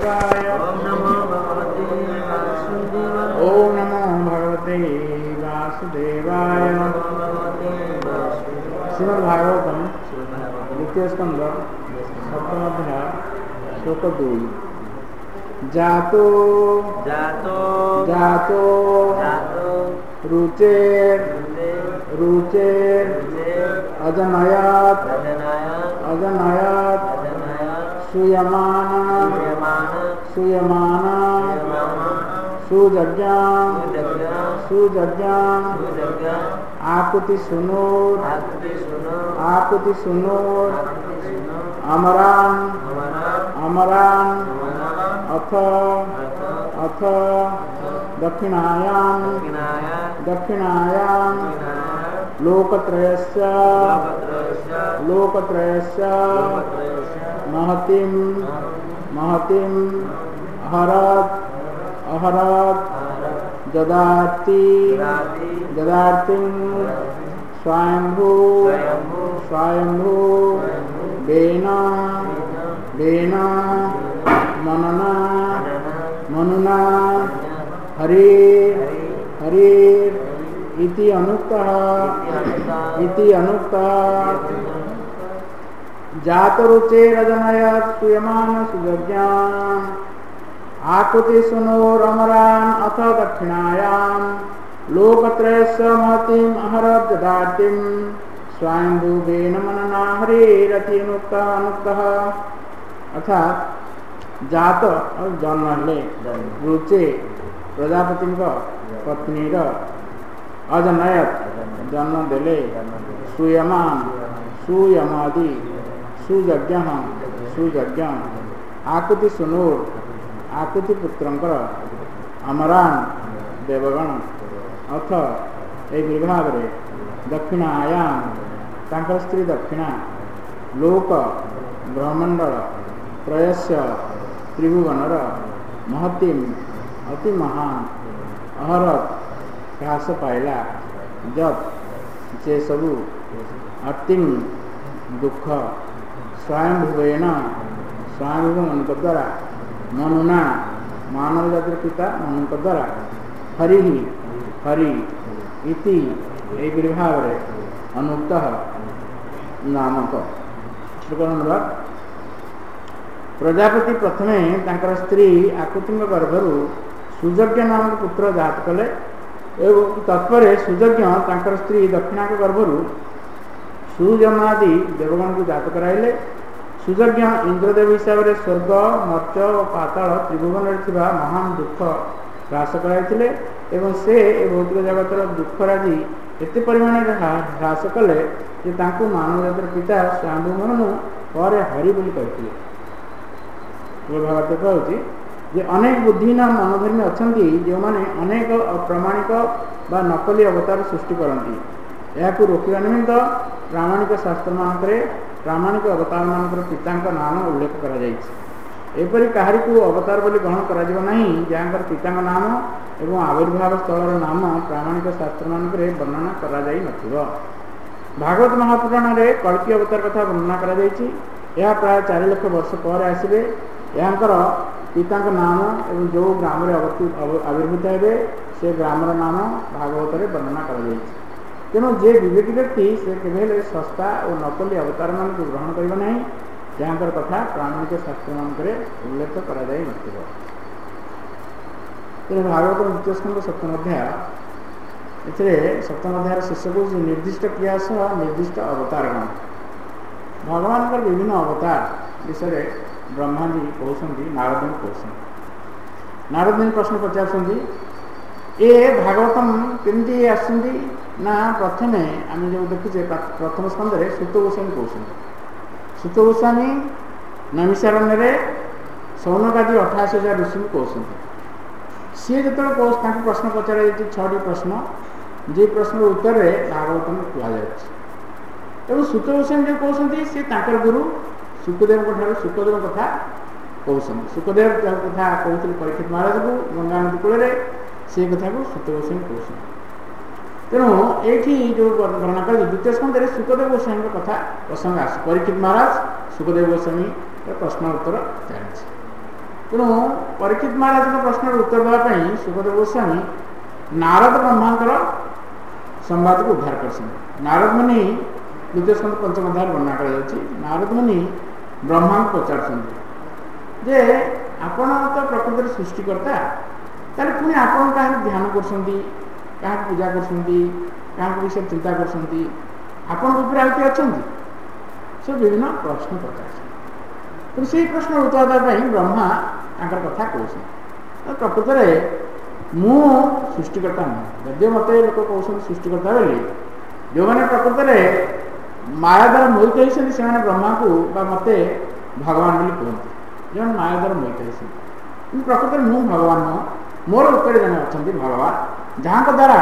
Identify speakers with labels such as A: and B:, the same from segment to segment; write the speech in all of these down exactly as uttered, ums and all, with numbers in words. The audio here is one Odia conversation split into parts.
A: वासुदेवाय।
B: ओम नमो भगवते वासुदेवाय।
A: ओम नमो भगवते वासुदेवाय। श्रीमद्भागवतम द्वितीय स्कंद सप्तम अध्याय श्लोक दुई। जातो
B: जातो
A: जातो
B: जातो
A: रुचे रुचे अजनयात
B: अजनायात
A: अजनयात
B: अजनायात
A: सुयमान
B: सूयमान
A: सुयमान
B: सूयमान
A: सुजज्ञान
B: सुजज्ञान
A: सुजज्ञान
B: सुजज्ञान
A: आकुति सुनोर
B: आकुति सुनो
A: आकुति सुनोर
B: आकुति सुनो
A: अमरान
B: अमरान
A: अमरान
B: अमरान
A: अथ
B: अथ
A: अथ दक्षिणायां
B: दक्षिणायां
A: दक्षिणायां
B: दक्षिणायां
A: लोकत्रयस्य
B: लोकत्रयस्य
A: लोकत्रयस्य
B: लोकत्रयस्य
A: महतिं महतिं अहरत् अहरत् ददाति
B: ददाति
A: ददातिं स्वयंभू
B: स्वयंभू
A: स्वयंभू वेन वेन मनना मनुना हरि हरि इति अनुक्तः इति अनुक्तः। जातरुचेरजनयात् सूयमान सुजज्ञान आकुति सुनोरमरान् अथ दक्षिणायां लोकत्रयस्य महतिम् अहरत् ददातिं स्वयंभूवेन मनना हरिरति अनुक्तः अनुक्तः। अर्थात जात और जन्म हेले रुचे प्रजापति पत्नी अजनयत जन्म देले सूयमान सूयमादि सुजज्ञ सुजज्ञ आकुति सुनूर आकुति पुत्रंकर अमरान देवगण अथ ए विभाग रे दक्षिणायाम तांकर स्त्री दक्षिणा लोक ब्रह्मंडल त्रयस्य त्रिभुवनर महतिम अति महान अहरत ह्रास पाइला जब जे सबु अतिम दुख स्वयंभुवेन स्वयंभु मन द्वारा मनुना मानव जातिर पिता मनु द्वारा हरि हरि इति एक विभाग रे अनुक्त नामक नंबर प्रजापति प्रथमे तांकर स्त्री आकुति गर्भरु सुजज्ञ नामक पुत्र जात कले एवं तत्पर सुजज्ञ तांकर स्त्री दक्षिणा गर्भरु सुजमादि देवगण को जात कराइले। सुजज्ञ इंद्रदेव हिसाब से स्वर्ग मर्त्य और पाताल त्रिभुवन महान दुख ह्रास कराइथिले एवं से भौतिक जगतर दुख राजी एते परिमाण ह्रास कले जे तांको मानव जातर पिता स्वयंभू मननु पर हरि बोली कहथिले। भागवत कहूँ जे अनेक बुद्धिहीन मनोधर्मी अच्छा जो मैंने अनेक अप्रामाणिक बा नकली अवतार सृष्टि करती या रोकवा निमित्त प्रामाणिक शास्त्र मानक प्रामाणिक अवतार मानक पिता नाम उल्लेख करपरी कहारी को अवतार बोली ग्रहण कर जहाँ पिता नाम एवं आविर्भाव स्थल नाम प्रामाणिक शास्त्र मानक वर्णना कर भागवत महापुराण में कल्की अवतार कथा वर्णना कर प्राय चार लक्ष वर्ष पर आसवे यांकर पिता नाम एवं जो ग्राम आविर्भूत हे से ग्रामर नाम भागवत वर्णना कर तेणु जे विवेकी व्यक्ति से केवल सस्ता और नकली अवतार मान को ग्रहण करना जहाँ कथा प्रामाणिक शास्त्र मानक उल्लेख कर भागवत द्वितीय स्कंद सप्तम अध्याय ए सप्तम अध्याय शीर्षक हूँ निर्दिष्ट क्रिया सह निर्दिष्ट अवतारगण भगवान का विभिन्न अवतार विषय ब्रह्मा जी कहते नारद कहते नारद प्रश्न पचार ए भागवतम केमती आसुँच ना प्रथमे आम जो देखुचे प्रथम स्कंद सूत गोस्वामी कहते सूत गोस्वामी नैमिषारण्य सौनकादि अठाशी हजार ऋषि कहते सी जो प्रश्न पचार छटी प्रश्न जे प्रश्न उत्तर भागवतम कहुए सूत गोस्वामी जो कहते सी गुरु सुखदेव सुखदेव कथा कहते सुखदेव कथा कहते परीक्षित महाराज को गंगा नदी कूल से कथा को सूत गोस्वामी कहते तेणु ये जो वर्णना कर द्वितीय स्कंद सुखदेव गोस्वामी कथा प्रसंग आस परीक्षित महाराज सुखदेव गोस्वामी प्रश्न उत्तर चलती तेणु परीक्षित महाराज प्रश्न उत्तर देवाई सुखदेव गोस्वामी नारद ब्रह्मांकर संवाद को उद्धार कर नारद मुनि द्वितीय स्कंद पंचम अध्याय वर्णना कर नारद मुनि ब्रह्मा को पचार जे आपण तो प्रकृति सृष्टिकर्ता ताले पुणी आपण क्या ध्यान कर पूजा कर विषय चिंता कर से विभिन्न प्रश्न पचार तो से प्रश्न उत्तर देवाई ब्रह्मा कथा कहते प्रकृत में मु सृष्टिकर्ता नुह यदि मत लोक कहते सृष्टिकर्ता बोली जो मैंने प्रकृत में माया द्वारा मोहित होती से ब्रह्मा को मत भगवान बोली कहते जो माया द्वारा मोहित होती प्रकृत में मु भगवान नुह मोर उत्तर जन अच्छा भगवान जहाँ द्वारा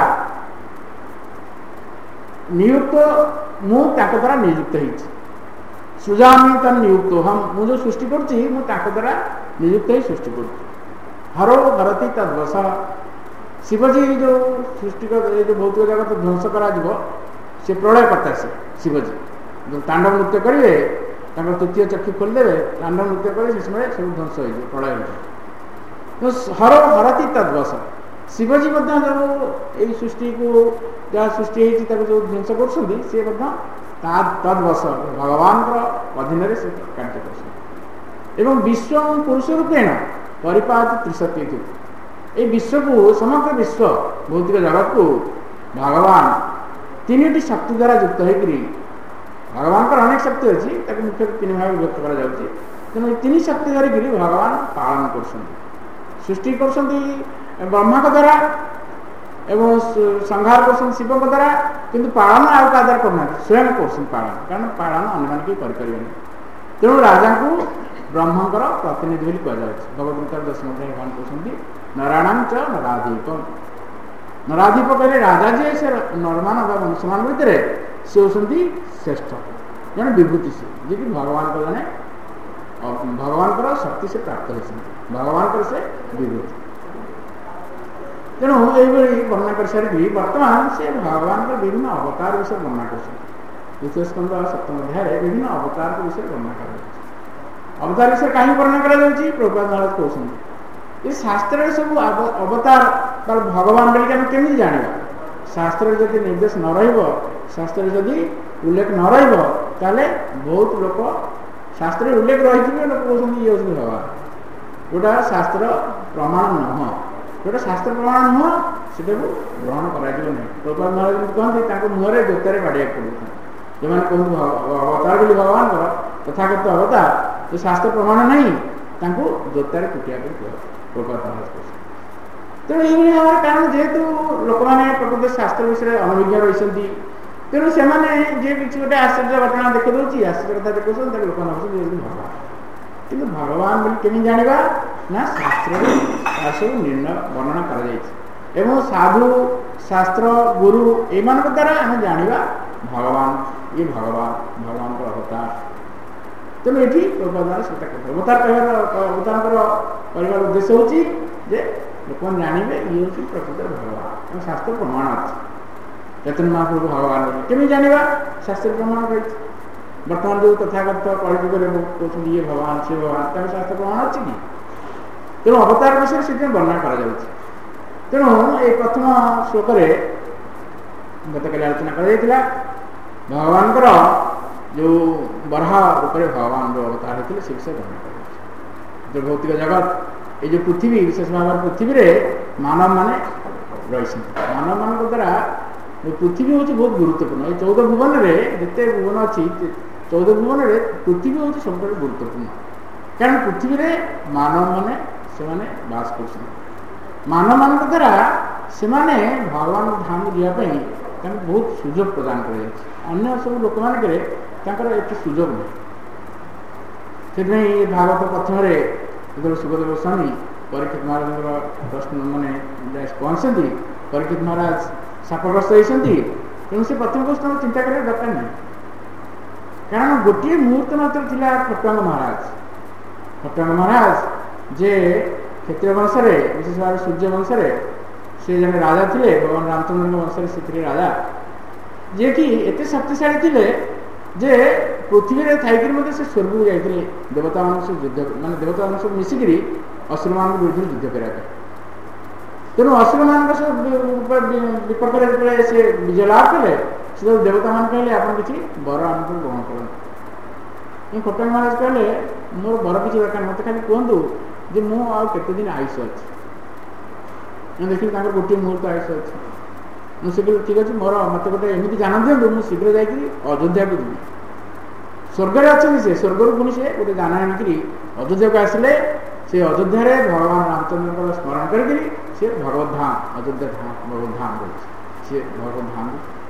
A: नियुक्त मुझा नियुक्त होती सृजामी तन नियुक्त हम मुझे सृष्टि करा नियुक्त ही सृष्टि कर हरो हरती तद्वश शिवजी जो सृष्टि जो भौतिक जगत ध्वंस करा से प्रलय करता से शिवजी जो तांडव नृत्य करेंगे तृतीय चक्षु खोलदेवे तांडव नृत्य करेंगे से समय सब ध्वंस हो प्रलय हो तो हरो हरती तद्वश शिवजी जो सृष्टि को जहाँ सृष्टि जो ध्वंस कर तद्वश भगवान अधीन से कार्य कर विश्व पुरुष रूपेण परिपात त्रिशक्ति ये विश्व को समग्र विश्व भौतिक जगत को भगवान तीन शक्ति द्वारा युक्त होकर भगवान का अनेक शक्ति अच्छी मुख्य तीन भाग व्यक्त कर तीन शक्ति धरिक भगवान पालन कर सृष्टि कर ब्रह्मा का द्वारा एवं संहार कर शिव के द्वारा किंतु पालन आउ का द्वारा करना स्वयं कर पालन कारण पालन अन्य करें तेणु राजा को ब्रह्मंकर प्रतिनिधि बोली कहुच्छे भगवत गीता दशम अध्याय भगवान कहते नारायण च नराधिप नराधिप कहले राजा जी से नरमान मनुष्यमान भितर सी होती श्रेष्ठ जन विभूति से जी कि भगवान को जने भगवान शक्ति से प्राप्त होती भगवान से विभूति तेणु ये वर्णना कर सारी बर्तमान से भगवान का विभिन्न अवतार विषय वर्णना कर द्वितीय स्कंद सप्तम अध्याय विभिन्न अवतार के विषय वर्णना कर अवतार विषय कहीं वर्णना कर प्रभुपाद महाराज कहते ये शास्त्र सब अवतार भगवान बोलिक आम केमी जाना शास्त्र जब निर्देश न रास्त्र जदि उल्लेख न रे बहुत लोक शास्त्र उल्लेख रही लोक कहते ये हूँ भगवान गोटा शास्त्र प्रमाण नुह जोटा शास्त्र प्रमाण नुह से ग्रहण कर प्रभुपाद महाराज कहते मुहर जोतार बाड़िया पड़ता जो मैंने कहते अवतार बोली भगवान तथाकथित अवतार जो शास्त्र प्रमाण नहीं जोतार कुटिया कर प्रभुपाद महाराज कहते तेणु ये भाव कारण जेहेतु लोक मैंने प्रकृत शास्त्र विषय अनभिज्ञ रही तेणु से जी किसी गोटे आश्चर्य घटना देखी दूसरी आश्चर्य कथा देखते लोक भगवान कि भगवान बोली केमी जाना ना शास्त्र सब निर्णय वर्णना कर साधु शास्त्र गुरु एम द्वारा आम जाना भगवान ये भगवान भगवान को अवतार तेणु ये प्रभुपाद अवतार कह अवतार उद्देश्य हूँ लोक मैंने जानवे ये हूँ प्रकृत भगवान शास्त्र प्रमाण अच्छे चैतन्य महाप्रभु भगवान केमी जाना शास्त्र प्रमाण रही बर्तमान जो तथाकथित कलिजुग कहते ये भगवान से भगवान शास्त्र प्रमाण अच्छी कि तेणु अवतार विषय से वर्णना कर तेणु ये प्रथम श्लोक गतकाली आलोचना कर भगवान जो बराह रूप भगवान जो अवतार होते से विषय वर्णना कर जो भौतिक जगत ये जो पृथ्वी विशेष भाव पृथ्वी में मानव माने रही मानव मान द्वारा पृथ्वी हूँ बहुत गुरुत्वपूर्ण ये चौदह भुवन में जिते भुवन अच्छी चौदह भुवन में पृथ्वी हूँ सब गुरुत्वपूर्ण कारण पृथ्वी में मानव मैंने से बास कर मानव मान द्वारा से भगवान धाम जावाई बहुत सुजोग प्रदान कर सब लोक मानक सुजोग नहीं से भागवत प्रथम जो सुखदेव गोस्वामी परीक्षित महाराज प्रश्न मैंने पहुँचती परीक्षित महाराज शापग्रस्त होती तेणु से प्रथम प्रश्न चिंता कर दरकार नहीं कारण गोटे मुहूर्त मात्र था खट्वांग महाराज खट्वांग महाराज जे क्षत्रिय वंश विशेष भाव सूर्य वंश से जन राजा थे भगवान रामचंद्र वंश से राजा जे कि एत शक्तिशाली थे जे पृथ्वी में थी से स्वर्ग को जाते देवता मान युद्ध मान देवता मान सब मिसिक असुरମାନଙ୍କ विरुद्ध युद्ध କରିବା ପାଇଁ। ତେଣୁ ଅସୁରମାନଙ୍କ ବିପକ୍ଷରେ ଯେତେବେଳେ ସେ ବିଜୟ ଲାଭ କଲେ ସେତେବେଳେ ଦେବତାମାନେ କହିଲେ ଆପଣ କିଛି ବର ଆମକୁ ଗ୍ରହଣ କରନ୍ତୁ। ଏ କଟକ ମହାରାଜ କହିଲେ ମୋର ବର କିଛି ଦରକାର, ମୋତେ ଖାଲି କୁହନ୍ତୁ ଯେ ମୁଁ ଆଉ କେତେ ଦିନ ଆୟୁଷ ଅଛି। ମୁଁ ଦେଖିଲି ତାଙ୍କର ଗୋଟିଏ ମୁହୂର୍ତ୍ତ ଆୟୁଷ ଅଛି। ମୁଁ ସେ କହିଲି ଠିକ୍ ଅଛି, ମୋର ମୋତେ ଗୋଟେ ଏମିତି ଜାଣ ଦିଅନ୍ତୁ ମୁଁ ଶୀଘ୍ର ଯାଇକରି ଅଯୋଧ୍ୟାକୁ ଯିବି। ସ୍ୱର୍ଗରେ ଅଛନ୍ତି ସେ, ସ୍ୱର୍ଗରୁ ପୁଣି ସେ ଗୋଟେ ଦାନା ଆଣିକିରି ଅଯୋଧ୍ୟାକୁ ଆସିଲେ। ସେ ଅଯୋଧ୍ୟାରେ ଭଗବାନ ରାମଚନ୍ଦ୍ରଙ୍କର ସ୍ମରଣ କରିକିରି ସେ ଭଗବତ ଧାମ ଅଯୋଧ୍ୟା ଧାମ ଭଗବତ ଧାମ କରୁଛି। ସେ ଭଗବତ ଧାମ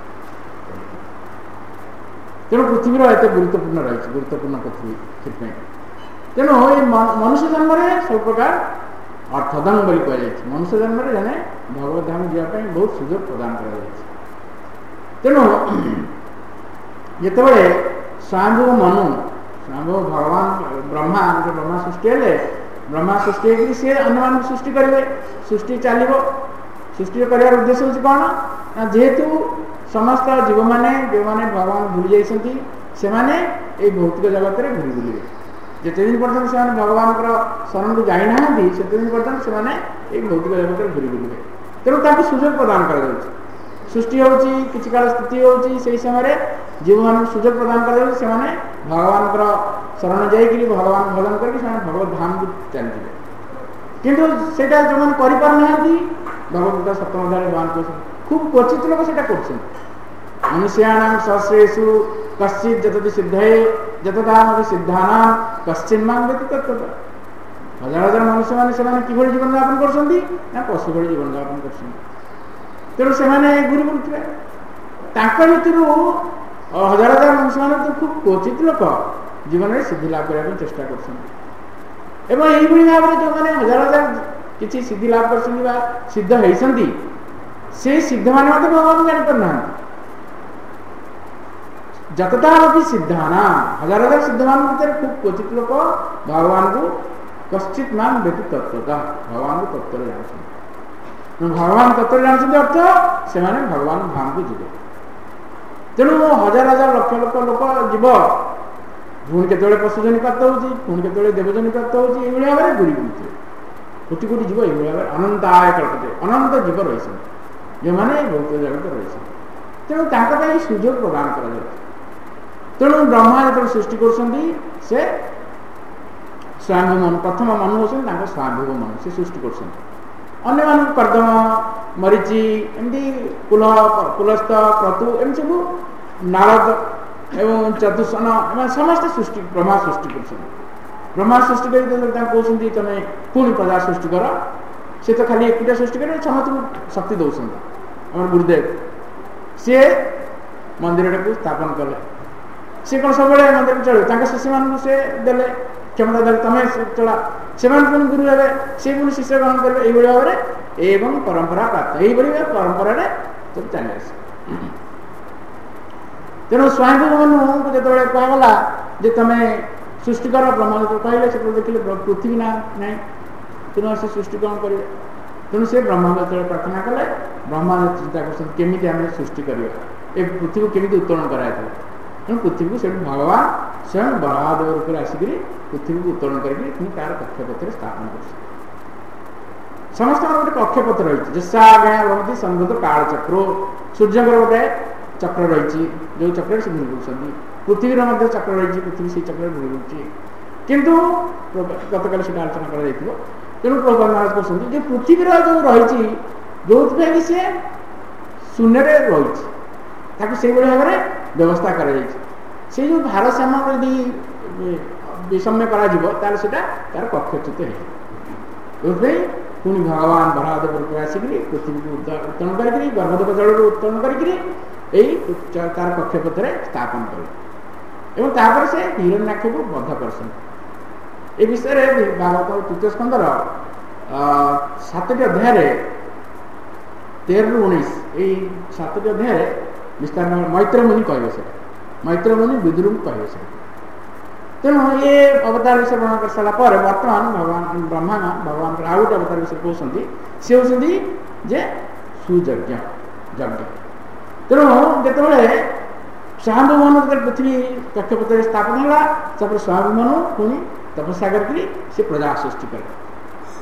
A: ତେଣୁ ପୃଥିବୀର ଏତେ ଗୁରୁତ୍ୱପୂର୍ଣ୍ଣ ରହିଛି, ଗୁରୁତ୍ୱପୂର୍ଣ୍ଣ ପୃଥିବୀ ସେଥିପାଇଁ। ତେଣୁ ଏଇ ମନୁଷ୍ୟ ଜନ୍ମରେ ସବୁ ପ୍ରକାର ଅର୍ଥଦାନ ବୋଲି କୁହାଯାଇଛି। ମନୁଷ୍ୟ ଜନ୍ମରେ ଜଣେ ଭଗବତ ଧାମ ଯିବା ପାଇଁ ବହୁତ ସୁଯୋଗ ପ୍ରଦାନ କରାଯାଇଛି। ତେଣୁ ଯେତେବେଳେ ସ୍ୱୟଂଭୂ ମନୁ ସ୍ୱୟଂଭୂ ଭଗବାନ ବ୍ରହ୍ମା ବ୍ରହ୍ମା ସୃଷ୍ଟି ହେଲେ, ବ୍ରହ୍ମା ସୃଷ୍ଟି ହେଇକରି ସିଏ ଅନ୍ୟମାନଙ୍କୁ ସୃଷ୍ଟି କରିବେ, ସୃଷ୍ଟି ଚାଲିବ। ସୃଷ୍ଟି କରିବାର ଉଦ୍ଦେଶ୍ୟ ହେଉଛି କ'ଣ ନା ଯେହେତୁ ସମସ୍ତ ଜୀବମାନେ ଯେଉଁମାନେ ଭଗବାନ ଭୁଲି ଯାଇଛନ୍ତି ସେମାନେ ଏଇ ଭୌତିକ ଜଗତରେ ଘୁରି ବୁଲିବେ। ଯେତେଦିନ ପର୍ଯ୍ୟନ୍ତ ସେମାନେ ଭଗବାନଙ୍କର ଶରଣକୁ ଯାଇନାହାନ୍ତି ସେତେଦିନ ପର୍ଯ୍ୟନ୍ତ ସେମାନେ ଏଇ ଭୌତିକ ଜଗତରେ ଘୁରି ବୁଲିବେ। ତେଣୁ ତାଙ୍କୁ ସୁଯୋଗ ପ୍ରଦାନ କରାଯାଉଛି। ସୃଷ୍ଟି ହେଉଛି, କିଛି କାଳ ସ୍ଥିତି ହେଉଛି, ସେହି ସମୟରେ ଜୀବମାନଙ୍କୁ ସୁଯୋଗ ପ୍ରଦାନ କରାଯାଉଛି। ସେମାନେ ଭଗବାନଙ୍କର ଶରଣ ଯାଇକରି ଭଗବାନ ଭଜନ କରିକି ସେମାନେ ଭଗବତ ଧାମକୁ ଚାଲିଯିବେ। କିନ୍ତୁ ସେଇଟା ଯେଉଁମାନେ କରିପାରୁନାହାନ୍ତି, ଭଗବତ ସପ୍ତମ ଅଧ୍ୟାୟରେ ଭଗବାନ କହୁଛନ୍ତି ଖୁବ୍ କ୍ୱଚିତ ଲୋକ ସେଇଟା କରୁଛନ୍ତି। ମନୁଷ୍ୟାଣାଂ ସହସ୍ରେଷୁ କଶ୍ଚିତ୍ ଯତତି ସିଦ୍ଧୟେ ଯତଦାମପି ସିଦ୍ଧାନାଂ କଶ୍ଚିନ୍ ମାଂ ବ୍ୟତୀତତ୍ୱତଃ। ହଜାର ହଜାର ମନୁଷ୍ୟମାନେ ସେମାନେ କିଭଳି ଜୀବନଯାପନ କରୁଛନ୍ତି ନା ପଶୁ ଭଳି ଜୀବନଯାପନ କରୁଛନ୍ତି। ତେଣୁ ସେମାନେ ଘୁରି ବୁଲୁଥିବେ। ତାଙ୍କ ଭିତରୁ ହଜାର ହଜାର ମନୁଷ୍ୟମାନେ ତ ଖୁବ୍ କ୍ୱଚିତ ଲୋକ ଜୀବନରେ ସିଦ୍ଧି ଲାଭ କରିବା ପାଇଁ ଚେଷ୍ଟା କରୁଛନ୍ତି। ଏବଂ ଏଇଭଳି ଭାବରେ ଯେଉଁମାନେ ହଜାର ହଜାର କିଛି ସିଦ୍ଧି ଲାଭ କରିଛନ୍ତି ବା ସିଦ୍ଧ ହେଇଛନ୍ତି, ସେଇ ସିଦ୍ଧମାନେ ମଧ୍ୟ ଭଗବାନଙ୍କୁ ଜାଣିପାରୁନାହାନ୍ତି। ଯତଦାମପି ସିଦ୍ଧାନାଂ, ହଜାର ହଜାର ସିଦ୍ଧମାନଙ୍କ ଭିତରେ ଖୁବ୍ କ୍ୱଚିତ ଲୋକ ଭଗବାନଙ୍କୁ କଶ୍ଚିତ୍ ମାଂ ବ୍ୟତୀତତ୍ୱତଃ, ଭଗବାନଙ୍କୁ ତତ୍ତ୍ୱରେ ଜାଣୁଛନ୍ତି। ଭଗବାନ ତତ୍ତ୍ୱରେ ଜାଣୁଛନ୍ତି ଅର୍ଥ ସେମାନେ ଭଗବାନ ଧାମକୁ ଯିବେ। ତେଣୁ ହଜାର ହଜାର ଲକ୍ଷ ଲକ୍ଷ ଲୋକ ଯିବ, ପୁଣି କେତେବେଳେ ପଶୁଜନି ପ୍ରାପ୍ତ ହେଉଛି, ପୁଣି କେତେବେଳେ ଦେବଜନି ପ୍ରାପ୍ତ ହେଉଛି, ଏଇଭଳି ଭାବରେ ଘୁରି ବୁଲୁଥିବେ। କୋଟି କୋଟି ଜୀବ ଏଇଭଳି ଭାବରେ ଅନନ୍ତ ଆୟ କଳ୍ପତେ, ଅନନ୍ତ ଜୀବ ରହିଛନ୍ତି ଯେଉଁମାନେ ଭୌତିକ ଜଗତରେ ରହିଛନ୍ତି। ତେଣୁ ତାଙ୍କ ପାଇଁ ସୁଯୋଗ ପ୍ରଦାନ କରାଯାଉଛି। ତେଣୁ ବ୍ରହ୍ମା ଯେତେବେଳେ ସୃଷ୍ଟି କରୁଛନ୍ତି ସେ ସ୍ୱୟଂଭୂ ମନୁ, ପ୍ରଥମ ମନୁ ହେଉଛନ୍ତି ତାଙ୍କ ସ୍ୱୟଂଭୂ ମନୁ, ସେ ସୃଷ୍ଟି କରୁଛନ୍ତି। ଅନ୍ୟମାନଙ୍କୁ କର୍ଦ୍ଦମ, ମରିଚି, ଏମିତି କୁଲ କୁଲସ୍ଥ, କ୍ରତୁ, ଏମିତି ସବୁ ନାରଦ ଏବଂ ଚତୁଃସନ ଏମାନେ ସମସ୍ତେ ସୃଷ୍ଟି ବ୍ରହ୍ମା ସୃଷ୍ଟି କରୁଛନ୍ତି। ବ୍ରହ୍ମା ସୃଷ୍ଟି କରି ତାଙ୍କୁ କହୁଛନ୍ତି ତମେ ପୁଣି ପ୍ରଜା ସୃଷ୍ଟି କର। ସେ ତ ଖାଲି ଏକୁଟିଆ ସୃଷ୍ଟି କରି ସମସ୍ତଙ୍କୁ ଶକ୍ତି ଦେଉଛନ୍ତି। ଆମର ଗୁରୁଦେବ ସିଏ ମନ୍ଦିରଟାକୁ ସ୍ଥାପନ କଲେ। ସେ କ'ଣ ସବୁବେଳେ ମନ୍ଦିରକୁ ଚଳିବେ? ତାଙ୍କ ଶିଷ୍ୟମାନଙ୍କୁ ସେ ଦେଲେ କ୍ଷମତା ଦେଲେ, ତମେ ଚଳା। ସେମାନେ ପୁଣି ଗୁରୁ ହେବେ, ସେ ପୁଣି ଶିଷ୍ୟ ଗ୍ରହଣ କରିବେ। ଏଇଭଳି ଭାବରେ ଏବଂ ପରମ୍ପରା ପ୍ରାପ୍ତ, ଏଇଭଳି ପରମ୍ପରାରେ ସବୁ ଚାଲି ଆସେ। ତେଣୁ ସ୍ୱୟଂଭୂ ମନୁଙ୍କୁ ଯେତେବେଳେ କୁହାଗଲା ଯେ ତମେ ସୃଷ୍ଟି କର, ବ୍ରହ୍ମା ଯେତେବେଳେ କହିଲେ ସେତେବେଳେ ଦେଖିଲେ ପୃଥିବୀ ନା ନାହିଁ, ତେଣୁ ସେ ସୃଷ୍ଟି କ'ଣ କରିବେ? ତେଣୁ ସେ ବ୍ରହ୍ମାଙ୍କୁ ଯେତେବେଳେ ପ୍ରାର୍ଥନା କଲେ, ବ୍ରହ୍ମା ଚିନ୍ତା କରୁଛନ୍ତି କେମିତି ଆମେ ସୃଷ୍ଟି କରିବା, ଏ ପୃଥିବୀକୁ କେମିତି ଉତ୍ତୋଳନ କରାଯାଇଥିଲା। ତେଣୁ ପୃଥିବୀକୁ ସେଠୁ ଭଗବାନ ସ୍ୱୟଂ ବରାହଦେବ ରୂପରେ ଆସିକରି ପୃଥିବୀକୁ ଉତ୍ତୋଳନ କରିକି ପୁଣି ତାର କକ୍ଷପଥରେ ସ୍ଥାପନ କରୁଛନ୍ତି। ସମସ୍ତଙ୍କର ଗୋଟେ କକ୍ଷପଥ ରହିଛି। ଯଶା ଆଜ୍ଞା ଭବତି ସଂଗତ କାଳଚକ୍ର, ସୂର୍ଯ୍ୟଙ୍କର ଗୋଟେ ଚକ୍ର ରହିଛି ଯେଉଁ ଚକ୍ରରେ ସେ ଘୁରି ବୁଲୁଛନ୍ତି। ପୃଥିବୀର ମଧ୍ୟ ଚକ୍ର ରହିଛି, ପୃଥିବୀ ସେଇ ଚକ୍ରରେ ଘୁରି ବୁଲୁଛି। କିନ୍ତୁ ଗତକାଲି ସେଟା ଆଲୋଚନା କରାଯାଇଥିବ। ତେଣୁ ପ୍ରଭୁପାଦ ମହାରାଜ କହୁଛନ୍ତି ଯେ ପୃଥିବୀର ଯେଉଁ ରହିଛି, ଯେଉଁଥିପାଇଁ କି ସେ ଶୂନ୍ୟରେ ରହିଛି, ତାକୁ ସେଇଭଳି ଭାବରେ ବ୍ୟବସ୍ଥା କରାଯାଇଛି। ସେଇ ଯେଉଁ ଭାରସାମ୍ୟ ଯଦି ବିଷମ୍ୟ କରାଯିବ ତାହେଲେ ସେଟା ତାର କକ୍ଷଚ୍ୟୁତ ହେଇଯିବ। ଯେଉଁଥିପାଇଁ ପୁଣି ଭଗବାନ ବରାହଦେବ ରୂପରେ ଆସିକରି ପୃଥିବୀକୁ ଉତ୍ତୋଳନ କରିକିରି ଗର୍ଭଦେବ ଜଳରୁ ଉତ୍ତୋଳନ କରିକିରି ଏଇ ତାର କକ୍ଷପଥରେ ସ୍ଥାପନ କରିବେ ଏବଂ ତାପରେ ସେ ହିରଣ୍ୟାକ୍ଷକୁ ବଧ କରିଛନ୍ତି। ଏ ବିଷୟରେ ଭାଗବତ ତୃତୀୟ ସ୍କନ୍ଧର ସାତଟି ଅଧ୍ୟାୟରେ ତେରରୁ ଉଣେଇଶ ଏଇ ସାତଟି ଅଧ୍ୟାୟରେ ବିସ୍ତାର ମୈତ୍ର ମୁନି କହିବେ ସେଟା, ମୈତ୍ର ମୁନି ବିଦୁରଙ୍କୁ କହିବେ ସେଟା। ତେଣୁ ଏ ଅବତାର ବିଷୟ ବର୍ଣ୍ଣନା କରିସାରିଲା ପରେ ବର୍ତ୍ତମାନ ଭଗବାନ ବ୍ରହ୍ମା ଭଗବାନଙ୍କର ଆଉ ଗୋଟେ ଅବତାର ବିଷୟ କହୁଛନ୍ତି। ସେ ହେଉଛନ୍ତି ଯେ ସୁଯଜ୍ଞ ଯଜ୍ଞ। ତେଣୁ ଯେତେବେଳେ ସ୍ୱୟଂଭୂ ମନୁ ଯେତେବେଳେ ପୃଥିବୀ କକ୍ଷପଥରେ ସ୍ଥାପନ ହେଲା, ତାପରେ ସ୍ୱୟଂଭୂ ମନୁ ପୁଣି ତପସ୍ୟା କରିକି ସେ ପ୍ରଜା ସୃଷ୍ଟି କଲେ।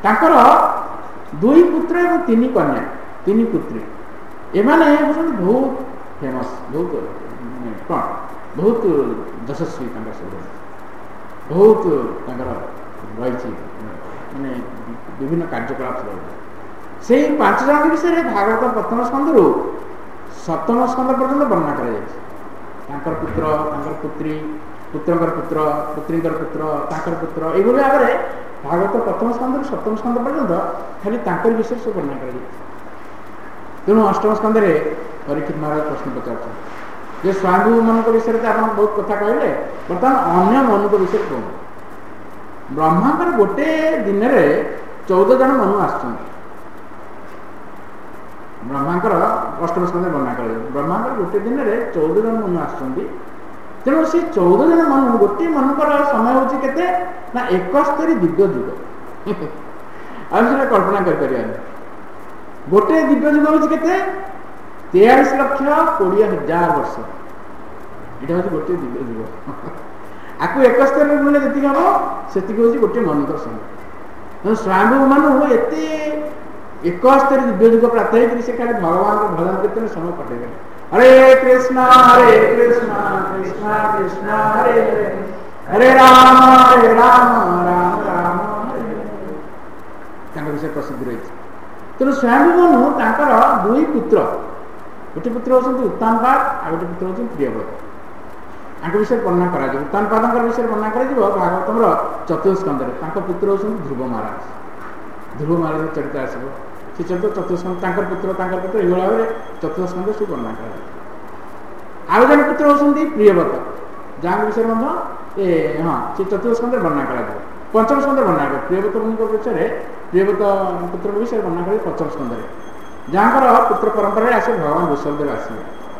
A: ତାଙ୍କର ଦୁଇ ପୁତ୍ର ଏବଂ ତିନି କନ୍ୟା ତିନି ପୁତ୍ରୀ ଏମାନେ ହେଉଛନ୍ତି ବହୁତ ଫେମସ୍ ବହୁତ କ'ଣ ବହୁତ ଯଶସ୍ୱୀ ତାଙ୍କର ସବୁ ବହୁତ ତାଙ୍କର ରହିଛି ମାନେ ବିଭିନ୍ନ କାର୍ଯ୍ୟକଳାପ ରହିଛି। ସେଇ ପାଞ୍ଚ ଜଣଙ୍କ ବିଷୟରେ ଭାଗବତ ପ୍ରଥମ ସ୍କନ୍ଧରୁ ସପ୍ତମ ସ୍କନ୍ଧ ପର୍ଯ୍ୟନ୍ତ ବର୍ଣ୍ଣନା କରାଯାଇଛି। ତାଙ୍କର ପୁତ୍ର ତାଙ୍କର ପୁତ୍ରୀ ପୁତ୍ରଙ୍କର ପୁତ୍ର ପୁତ୍ରୀଙ୍କର ପୁତ୍ର ତାଙ୍କର ପୁତ୍ର ଏଇଭଳି ଭାବରେ ଭାଗବତ ପ୍ରଥମ ସ୍କନ୍ଧରୁ ସପ୍ତମ ସ୍କନ୍ଧ ପର୍ଯ୍ୟନ୍ତ ଖାଲି ତାଙ୍କର ବିଷୟରେ ସବୁ ବର୍ଣ୍ଣନା କରାଯାଇଛି। ତେଣୁ ଅଷ୍ଟମ ସ୍କନ୍ଧରେ ପରୀକ୍ଷିତ ମହାରାଜ ପ୍ରଶ୍ନ ପଚାରୁଛନ୍ତି ଯେ ସ୍ୱାୟମ୍ଭୁ ମାନଙ୍କ ବିଷୟରେ ତ ଆପଣ ବହୁତ କଥା କହିଲେ, ବର୍ତ୍ତମାନ ଅନ୍ୟ ମନୁଙ୍କ ବିଷୟରେ କୁହନ୍ତୁ। ବ୍ରହ୍ମାଙ୍କର ଗୋଟେ ଦିନରେ ଚଉଦ ଜଣ ମନୁ ଆସୁଛନ୍ତି। ବ୍ରହ୍ମାଙ୍କର ଅଷ୍ଟମ ସ୍କନ୍ଧରେ ବର୍ଣ୍ଣନା କରାଯାଉଛି ବ୍ରହ୍ମାଙ୍କର ଗୋଟେ ଦିନରେ ଚଉଦ ଜଣ ମନୁ ଆସୁଛନ୍ତି। ତେଣୁ ସେ ଚଉଦ ଜଣ ମନୁ ଗୋଟିଏ ମନୁଙ୍କର ସମୟ ହେଉଛି କେତେ ନା ଏକସ୍ତରୀ ଦିବ୍ୟ ଯୁଗ। ଆଉ ସେଟା କଳ୍ପନା କରିପାରିବାନି। ଗୋଟେ ଦିବ୍ୟ ଯୁଗ ହେଉଛି କେତେ ତେୟାଳିଶ ଲକ୍ଷ କୋଡ଼ିଏ ହଜାର ବର୍ଷ। ଏଇଟା ହେଉଛି ଗୋଟିଏ ଦିବ୍ୟ ଯୁଗ। ଆକୁ ଏକସ୍ତରୀ ଗୁଣିଲେ ଯେତିକି ହବ ସେତିକି ହେଉଛି ଗୋଟିଏ ମନୁଙ୍କର ସମୟ। ତେଣୁ ସ୍ୱୟଂଭୁ ମନୁ ଏତେ ଏକସ୍ତରୀ ଦିବ୍ୟ ଯୁଗ ପ୍ରାପ୍ତ ହେଇକରି ସେ ଖାଲି ଭଗବାନଙ୍କ ଭଜନ କୀର୍ତ୍ତନ ସମୟ କଟେଇଗଲେ। ହରେ କୃଷ୍ଣ ହରେ କୃଷ୍ଣ କୃଷ୍ଣ କୃଷ୍ଣ ହରେ ହରେ ହରେ ରାମ ହରେ ରାମ ରାମ ରାମ ହରେ ହରେ। ତାଙ୍କ ବିଷୟରେ ପ୍ରସିଦ୍ଧି ରହିଛି। ତେଣୁ ସ୍ୱୟଂଭୁ ମନୁ ତାଙ୍କର ଦୁଇ ପୁତ୍ର, ଗୋଟେ ପୁତ୍ର ହେଉଛନ୍ତି ଉତ୍ତାନପାଦ ଆଉ ଗୋଟେ ପୁତ୍ର ହେଉଛନ୍ତି ପ୍ରିୟବ୍ରତ। ତାଙ୍କ ବିଷୟରେ ବର୍ଣ୍ଣନା କରାଯିବ। ଉତ୍ତାନପାଦଙ୍କ ବିଷୟରେ ବର୍ଣ୍ଣନା କରାଯିବ ଭାଗବତର ଚତୁର୍ସ୍କନ୍ଧରେ। ତାଙ୍କ ପୁତ୍ର ହେଉଛନ୍ତି ଧ୍ରୁବ ମହାରାଜ। ଧ୍ରୁବ ମହାରାଜଙ୍କ ଚରିତ୍ର ଆସିବ ସେ ଚରିତ୍ର ଚତୁର୍ସ୍କନ୍ଧ। ତାଙ୍କର ପୁତ୍ର ତାଙ୍କର ପୁତ୍ର ଏଇଭଳି ଭାବରେ ଚତୁର୍ସ୍କନ୍ଧରେ ସବୁ ବର୍ଣ୍ଣନା କରାଯିବ। ଆଉ ଜଣେ ପୁତ୍ର ହେଉଛନ୍ତି ପ୍ରିୟବ୍ରତ, ଯାହାଙ୍କ ବିଷୟରେ ମଧ୍ୟ ଏ ହଁ ସେ ଚତୁର୍ସ୍କନ୍ଧରେ ବର୍ଣ୍ଣନା କରାଯିବ। ପଞ୍ଚମ ସ୍କନ୍ଧରେ ବର୍ଣ୍ଣନା କରିବ ପ୍ରିୟବ୍ରତ ମୁନିଙ୍କ ବିଷୟରେ ପ୍ରିୟବ୍ରତ ପୁତ୍ରଙ୍କ ବିଷୟରେ ବର୍ଣ୍ଣନା କରିବ ପଞ୍ଚମ ସ୍କନ୍ଧରେ। ଯାହାଙ୍କର ପୁତ୍ର ପରମ୍ପରାରେ ଆସିବେ ଭଗବାନ ଋଷଭଦେବ ଆସିବେ।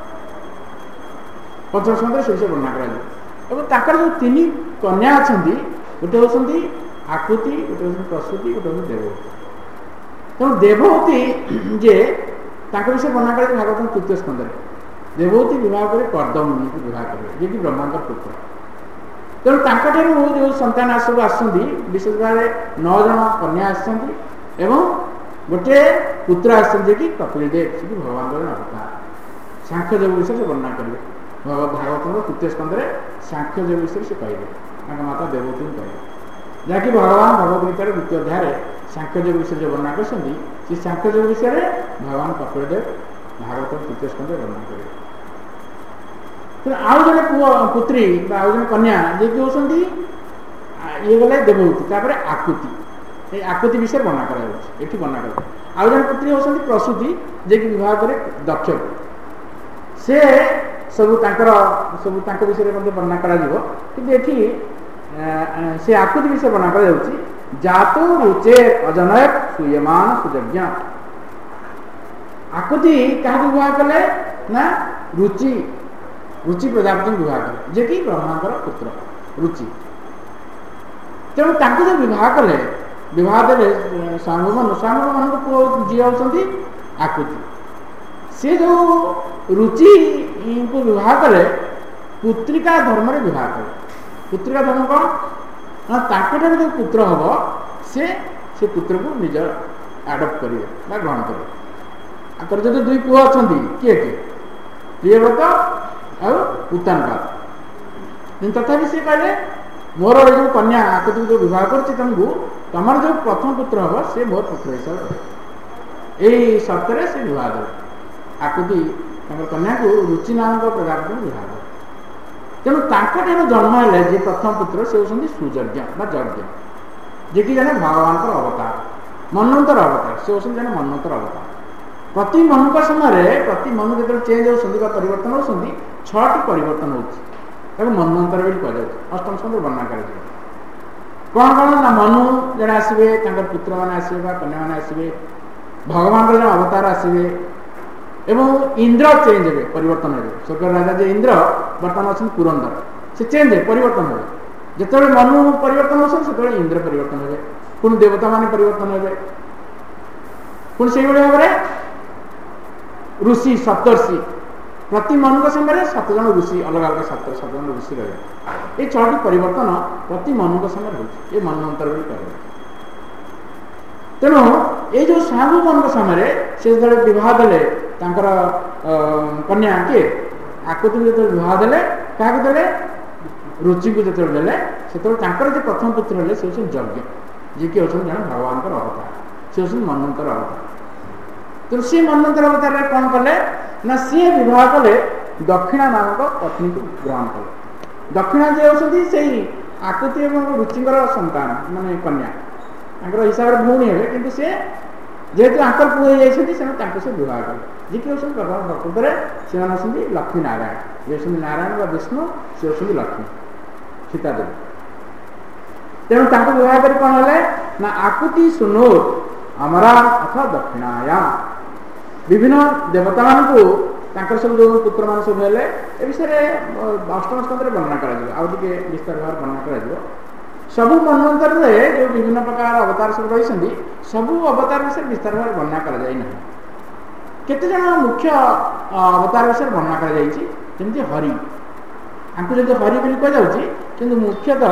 A: ପଞ୍ଚମ ସ୍କନ୍ଧରେ ସେ ବିଷୟରେ ବର୍ଣ୍ଣନା କରାଯିବ। ଏବଂ ତାଙ୍କର ଯେଉଁ ତିନି କନ୍ୟା ଅଛନ୍ତି ଗୋଟେ ହେଉଛନ୍ତି ଆକୁତି, ଗୋଟେ ହେଉଛନ୍ତି ପ୍ରସୂତି, ଗୋଟେ ହେଉଛନ୍ତି ଦେବହୂତି। ତେଣୁ ଦେବହୂତି ଯେ ତାଙ୍କ ବିଷୟରେ ବର୍ଣ୍ଣନା କରାଯାଏ ଭାଗବତ ତୃତୀୟ ସ୍କନ୍ଧରେ। ଦେବହୂତି ବିବାହ କରି କର୍ଦ୍ଦମୁନିଙ୍କୁ ବିବାହ କରିବେ ଯିଏକି ବ୍ରହ୍ମାଙ୍କର ପୁତ୍ର। ତେଣୁ ତାଙ୍କଠାରୁ ଯେଉଁ ସନ୍ତାନ ସବୁ ଆସୁଛନ୍ତି ବିଶେଷ ଭାବରେ ନଅ ଜଣ କନ୍ୟା ଆସିଛନ୍ତି ଏବଂ ଗୋଟିଏ ପୁତ୍ର ଆସିଛନ୍ତି ଯିଏକି କପିଳଦେବ, ଯିଏକି ଭଗବାନଙ୍କର ଅବତାର। ସାଂଖ୍ୟ ଯୋଗ ବିଷୟରେ ସେ ବର୍ଣ୍ଣନା କରିବେ। ଭାଗବତର ତୃତୀୟ ସ୍କନ୍ଧରେ ସାଂଖ୍ୟ ଯୋଗ ବିଷୟରେ ସେ କହିବେ, ତାଙ୍କ ମାତା ଦେବହୂତିଙ୍କୁ କହିବେ। ଯାହାକି ଭଗବାନ ଭଗବତ ଗୀତାର ଦ୍ୱିତୀୟ ଅଧ୍ୟାୟରେ ସାଂଖ୍ୟ ଯୋଗ ବିଷୟରେ ଯେଉଁ ବର୍ଣ୍ଣନା କରିଛନ୍ତି ସେ ସାଂଖ୍ୟ ଯୋଗ ବିଷୟରେ ଭଗବାନ କପିଳଦେବ ଭାଗବତର ତୃତୀୟ ସ୍କନ୍ଧରେ ବର୍ଣ୍ଣନା କରିବେ। ତେଣୁ ଆଉ ଜଣେ ପୁଅ ପୁତ୍ରୀ ବା ଆଉ ଜଣେ କନ୍ୟା ଯିଏକି ହେଉଛନ୍ତି ଇଏ ଗଲେ ଦେବହୂତି, ତାପରେ ଆକୁତି। এই ଆକୁତି ବିଷୟରେ ବର୍ଣ୍ଣନା କରାଯାଉଛି ଏଠି ବର୍ଣ୍ଣନା କରାଯାଉଛି। ଆଉ ଜଣେ ପୁତ୍ରୀ ହେଉଛନ୍ତି ପ୍ରସୂତି ଯିଏକି ବିବାହ କରେ ଦକ୍ଷକୁ। ସେ ସବୁ ତାଙ୍କର ସବୁ ତାଙ୍କ ବିଷୟରେ ମଧ୍ୟ ବର୍ଣ୍ଣନା କରାଯିବ। କିନ୍ତୁ ଏଠି ସେ ଆକୁତି ବିଷୟରେ ବର୍ଣ୍ଣନା କରାଯାଉଛି ଜାତୁ ରୁଚେ ଅଜନୟ ସୁୟମାନ ସୁଯଜ୍ଞ। ଆକୁତି କାହାକୁ ବିବାହ କଲେ ନା ରୁଚି ରୁଚି ପ୍ରଜାପତିଙ୍କୁ ବିବାହ କଲେ ଯିଏକି ବ୍ରହ୍ମାଙ୍କର ପୁତ୍ର ରୁଚି। ତେଣୁ ତାଙ୍କୁ ଯେଉଁ ବିବାହ କଲେ ବିବାହ ଦେଲେ ସ୍ୱୟଂଭୁ ମନୁ, ସ୍ୱୟଂଭୁ ମନୁଙ୍କ ପୁଅ ଝିଅ ହେଉଛନ୍ତି ଆକୁତି। ସେ ଯେଉଁ ରୁଚିଙ୍କୁ ବିବାହ କଲେ ପୁତ୍ରିକା ଧର୍ମରେ ବିବାହ କଲେ। ପୁତ୍ରିକା ଧର୍ମ କ'ଣ ନା ତାଙ୍କଠାରୁ ଯେଉଁ ପୁତ୍ର ହେବ ସେ ସେ ପୁତ୍ରକୁ ନିଜ ଆଡପ୍ଟ କରିବେ ବା ଗ୍ରହଣ କରିବେ। ତାଙ୍କର ଯଦି ଦୁଇ ପୁଅ ଅଛନ୍ତି କିଏ କିଏ ପ୍ରିୟବ୍ରତ ଆଉ ଉତ୍ତାନପାଦ। କିନ୍ତୁ ତଥାପି ସେ କହିଲେ ମୋର ଏ ଯେଉଁ କନ୍ୟା ଆକୁତିକୁ ଯେଉଁ ବିବାହ କରୁଛି ତମକୁ ତମର ଯେଉଁ ପ୍ରଥମ ପୁତ୍ର ହେବ ସେ ମୋର ପୁତ୍ର ହିସାବରେ ରହିବ। ଏଇ ସର୍ତ୍ତରେ ସେ ବିବାହ ଦେବେ। ଆକୁତି ତାଙ୍କର କନ୍ୟାକୁ ରୁଚି ନାମକ ପ୍ରଜାପତିଙ୍କୁ ବିବାହ ଦେବେ। ତେଣୁ ତାଙ୍କଠାରୁ ଜନ୍ମ ହେଲେ ଯିଏ ପ୍ରଥମ ପୁତ୍ର ସେ ହେଉଛନ୍ତି ସୁଯଜ୍ଞ ବା ଯଜ୍ଞ, ଯିଏକି ଜଣେ ଭଗବାନଙ୍କର ଅବତାର, ମନ୍ୱନ୍ତର ଅବତାର। ସେ ହେଉଛନ୍ତି ଜଣେ ମନ୍ୱନ୍ତର ଅବତାର। ପ୍ରତି ମନୁଙ୍କ ସମୟରେ ପ୍ରତି ମନୁ ଯେତେବେଳେ ଚେଞ୍ଜ ହେଉଛନ୍ତି ବା ପରିବର୍ତ୍ତନ ହେଉଛନ୍ତି ଛଅଟି ପରିବର୍ତ୍ତନ ହେଉଛି, ତାକୁ ମନ୍ୱନ୍ତର ବୋଲି କୁହାଯାଉଛି। ଅଷ୍ଟମ ସ୍କନ୍ଧରେ ବର୍ଣ୍ଣନା କରାଯିବ। କ'ଣ କ'ଣ ନା ମନୁ ଜଣେ ଆସିବେ, ତାଙ୍କର ପୁତ୍ରମାନେ ଆସିବେ ବା କନ୍ୟାମାନେ ଆସିବେ, ଭଗବାନଙ୍କର ଜଣେ ଅବତାର ଆସିବେ ଏବଂ ଇନ୍ଦ୍ର ଚେଞ୍ଜ ହେବେ, ପରିବର୍ତ୍ତନ ହେବେ। ସ୍ୱର୍ଗର ରାଜା ଯେ ଇନ୍ଦ୍ର ବର୍ତ୍ତମାନ ଅଛନ୍ତି ପୁରନ୍ଦର, ସେ ଚେଞ୍ଜ ହେବେ, ପରିବର୍ତ୍ତନ ହେବେ। ଯେତେବେଳେ ମନୁ ପରିବର୍ତ୍ତନ ହେଉଛନ୍ତି ସେତେବେଳେ ଇନ୍ଦ୍ର ପରିବର୍ତ୍ତନ ହେବେ, ପୁଣି ଦେବତାମାନେ ପରିବର୍ତ୍ତନ ହେବେ। ପୁଣି ସେଇଭଳି ଭାବରେ ଋଷି ସପ୍ତର୍ଷି, ପ୍ରତି ମନୁଙ୍କ ସମୟରେ ସାତ ଜଣ ଋଷି ଅଲଗା ଅଲଗା ସାତ ସାତ ଜଣ ଋଷି ରହିବେ। এই ଛଅଟି ପରିବର୍ତ୍ତନ ପ୍ରତି ମନୁଙ୍କ ସମୟରେ ହେଉଛି। ଏ ମନ୍ୱନ୍ତର ବୋଲି କୁହାଯାଏ। ତେଣୁ ଏଇ ଯେଉଁ ସ୍ୱୟଂଭୂମାନଙ୍କ ସମୟରେ ସେ ଯେତେବେଳେ ବିବାହ ଦେଲେ ତାଙ୍କର କନ୍ୟା କିଏ ଆକୁତିକୁ ଯେତେବେଳେ ବିବାହ ଦେଲେ କାହାକୁ ଦେଲେ ରୁଚିକୁ ଯେତେବେଳେ ଦେଲେ ସେତେବେଳେ ତାଙ୍କର ଯେ ପ୍ରଥମ ପୁତ୍ର ହେଲେ ସେ ହେଉଛନ୍ତି ଯଜ୍ଞ, ଯିଏକି ହେଉଛନ୍ତି ଜଣେ ଭଗବାନଙ୍କର ଅବତାର, ସେ ହେଉଛନ୍ତି ମନ୍ୱନ୍ତର ଅବତାର। ତେଣୁ ସେ ମନ୍ୱନ୍ତର ଅବତାରରେ କ'ଣ କଲେ ନା ସିଏ ବିବାହ କଲେ ଦକ୍ଷିଣା ନାମକ ପତ୍ନୀକୁ ଗ୍ରହଣ କଲେ। ଦକ୍ଷିଣା ଯିଏ ହେଉଛନ୍ତି ସେଇ ଆକୁତି ଏବଂ ରୁଚିଙ୍କର ସନ୍ତାନ ମାନେ କନ୍ୟା, ତାଙ୍କର ହିସାବରେ ଭଉଣୀ ହେବେ, କିନ୍ତୁ ସେ ଯେହେତୁ ଆଙ୍କର ପୁଅ ହେଇଯାଇଛନ୍ତି ସେମାନେ ତାଙ୍କୁ ସେ ବିବାହ କଲେ, ଯିଏକି ହେଉଛନ୍ତି ଭଗବାନ ପ୍ରକୃତରେ ସେମାନେ ହେଉଛନ୍ତି ଲକ୍ଷ୍ମୀ ନାରାୟଣ, ଇଏ ହେଉଛନ୍ତି ନାରାୟଣ ବା ବିଷ୍ଣୁ, ସେ ହେଉଛନ୍ତି ଲକ୍ଷ୍ମୀ ସୀତାଦେବୀ। ତେଣୁ ତାଙ୍କୁ ବିବାହ କରି କ'ଣ ହେଲେ ନା ଆକୁତି ସୁନୋ ଅମରା ଅଥବା ଦକ୍ଷିଣାୟାମ ବିଭିନ୍ନ ଦେବତାମାନଙ୍କୁ ତାଙ୍କର ସବୁ ଯେଉଁ ପୁତ୍ରମାନେ ସବୁ ହେଲେ ଏ ବିଷୟରେ ଅଷ୍ଟମ ସ୍କନ୍ଧରେ ବର୍ଣ୍ଣନା କରାଯିବ, ଆଉ ଟିକେ ବିସ୍ତାର ଭାବରେ ବର୍ଣ୍ଣନା କରାଯିବ। ସବୁ ମନ୍ୱନ୍ତରରେ ଯେଉଁ ବିଭିନ୍ନ ପ୍ରକାର ଅବତାର ସବୁ ରହିଛନ୍ତି ସବୁ ଅବତାର ବିଷୟରେ ବିସ୍ତାର ଭାବରେ ବର୍ଣ୍ଣନା କରାଯାଇ ନାହିଁ। କେତେଜଣ ମୁଖ୍ୟ ଅବତାର ବିଷୟରେ ବର୍ଣ୍ଣନା କରାଯାଇଛି, ଯେମିତି ହରି, ତାଙ୍କୁ ଯଦି ହରି ବୋଲି କୁହାଯାଉଛି, କିନ୍ତୁ ମୁଖ୍ୟତଃ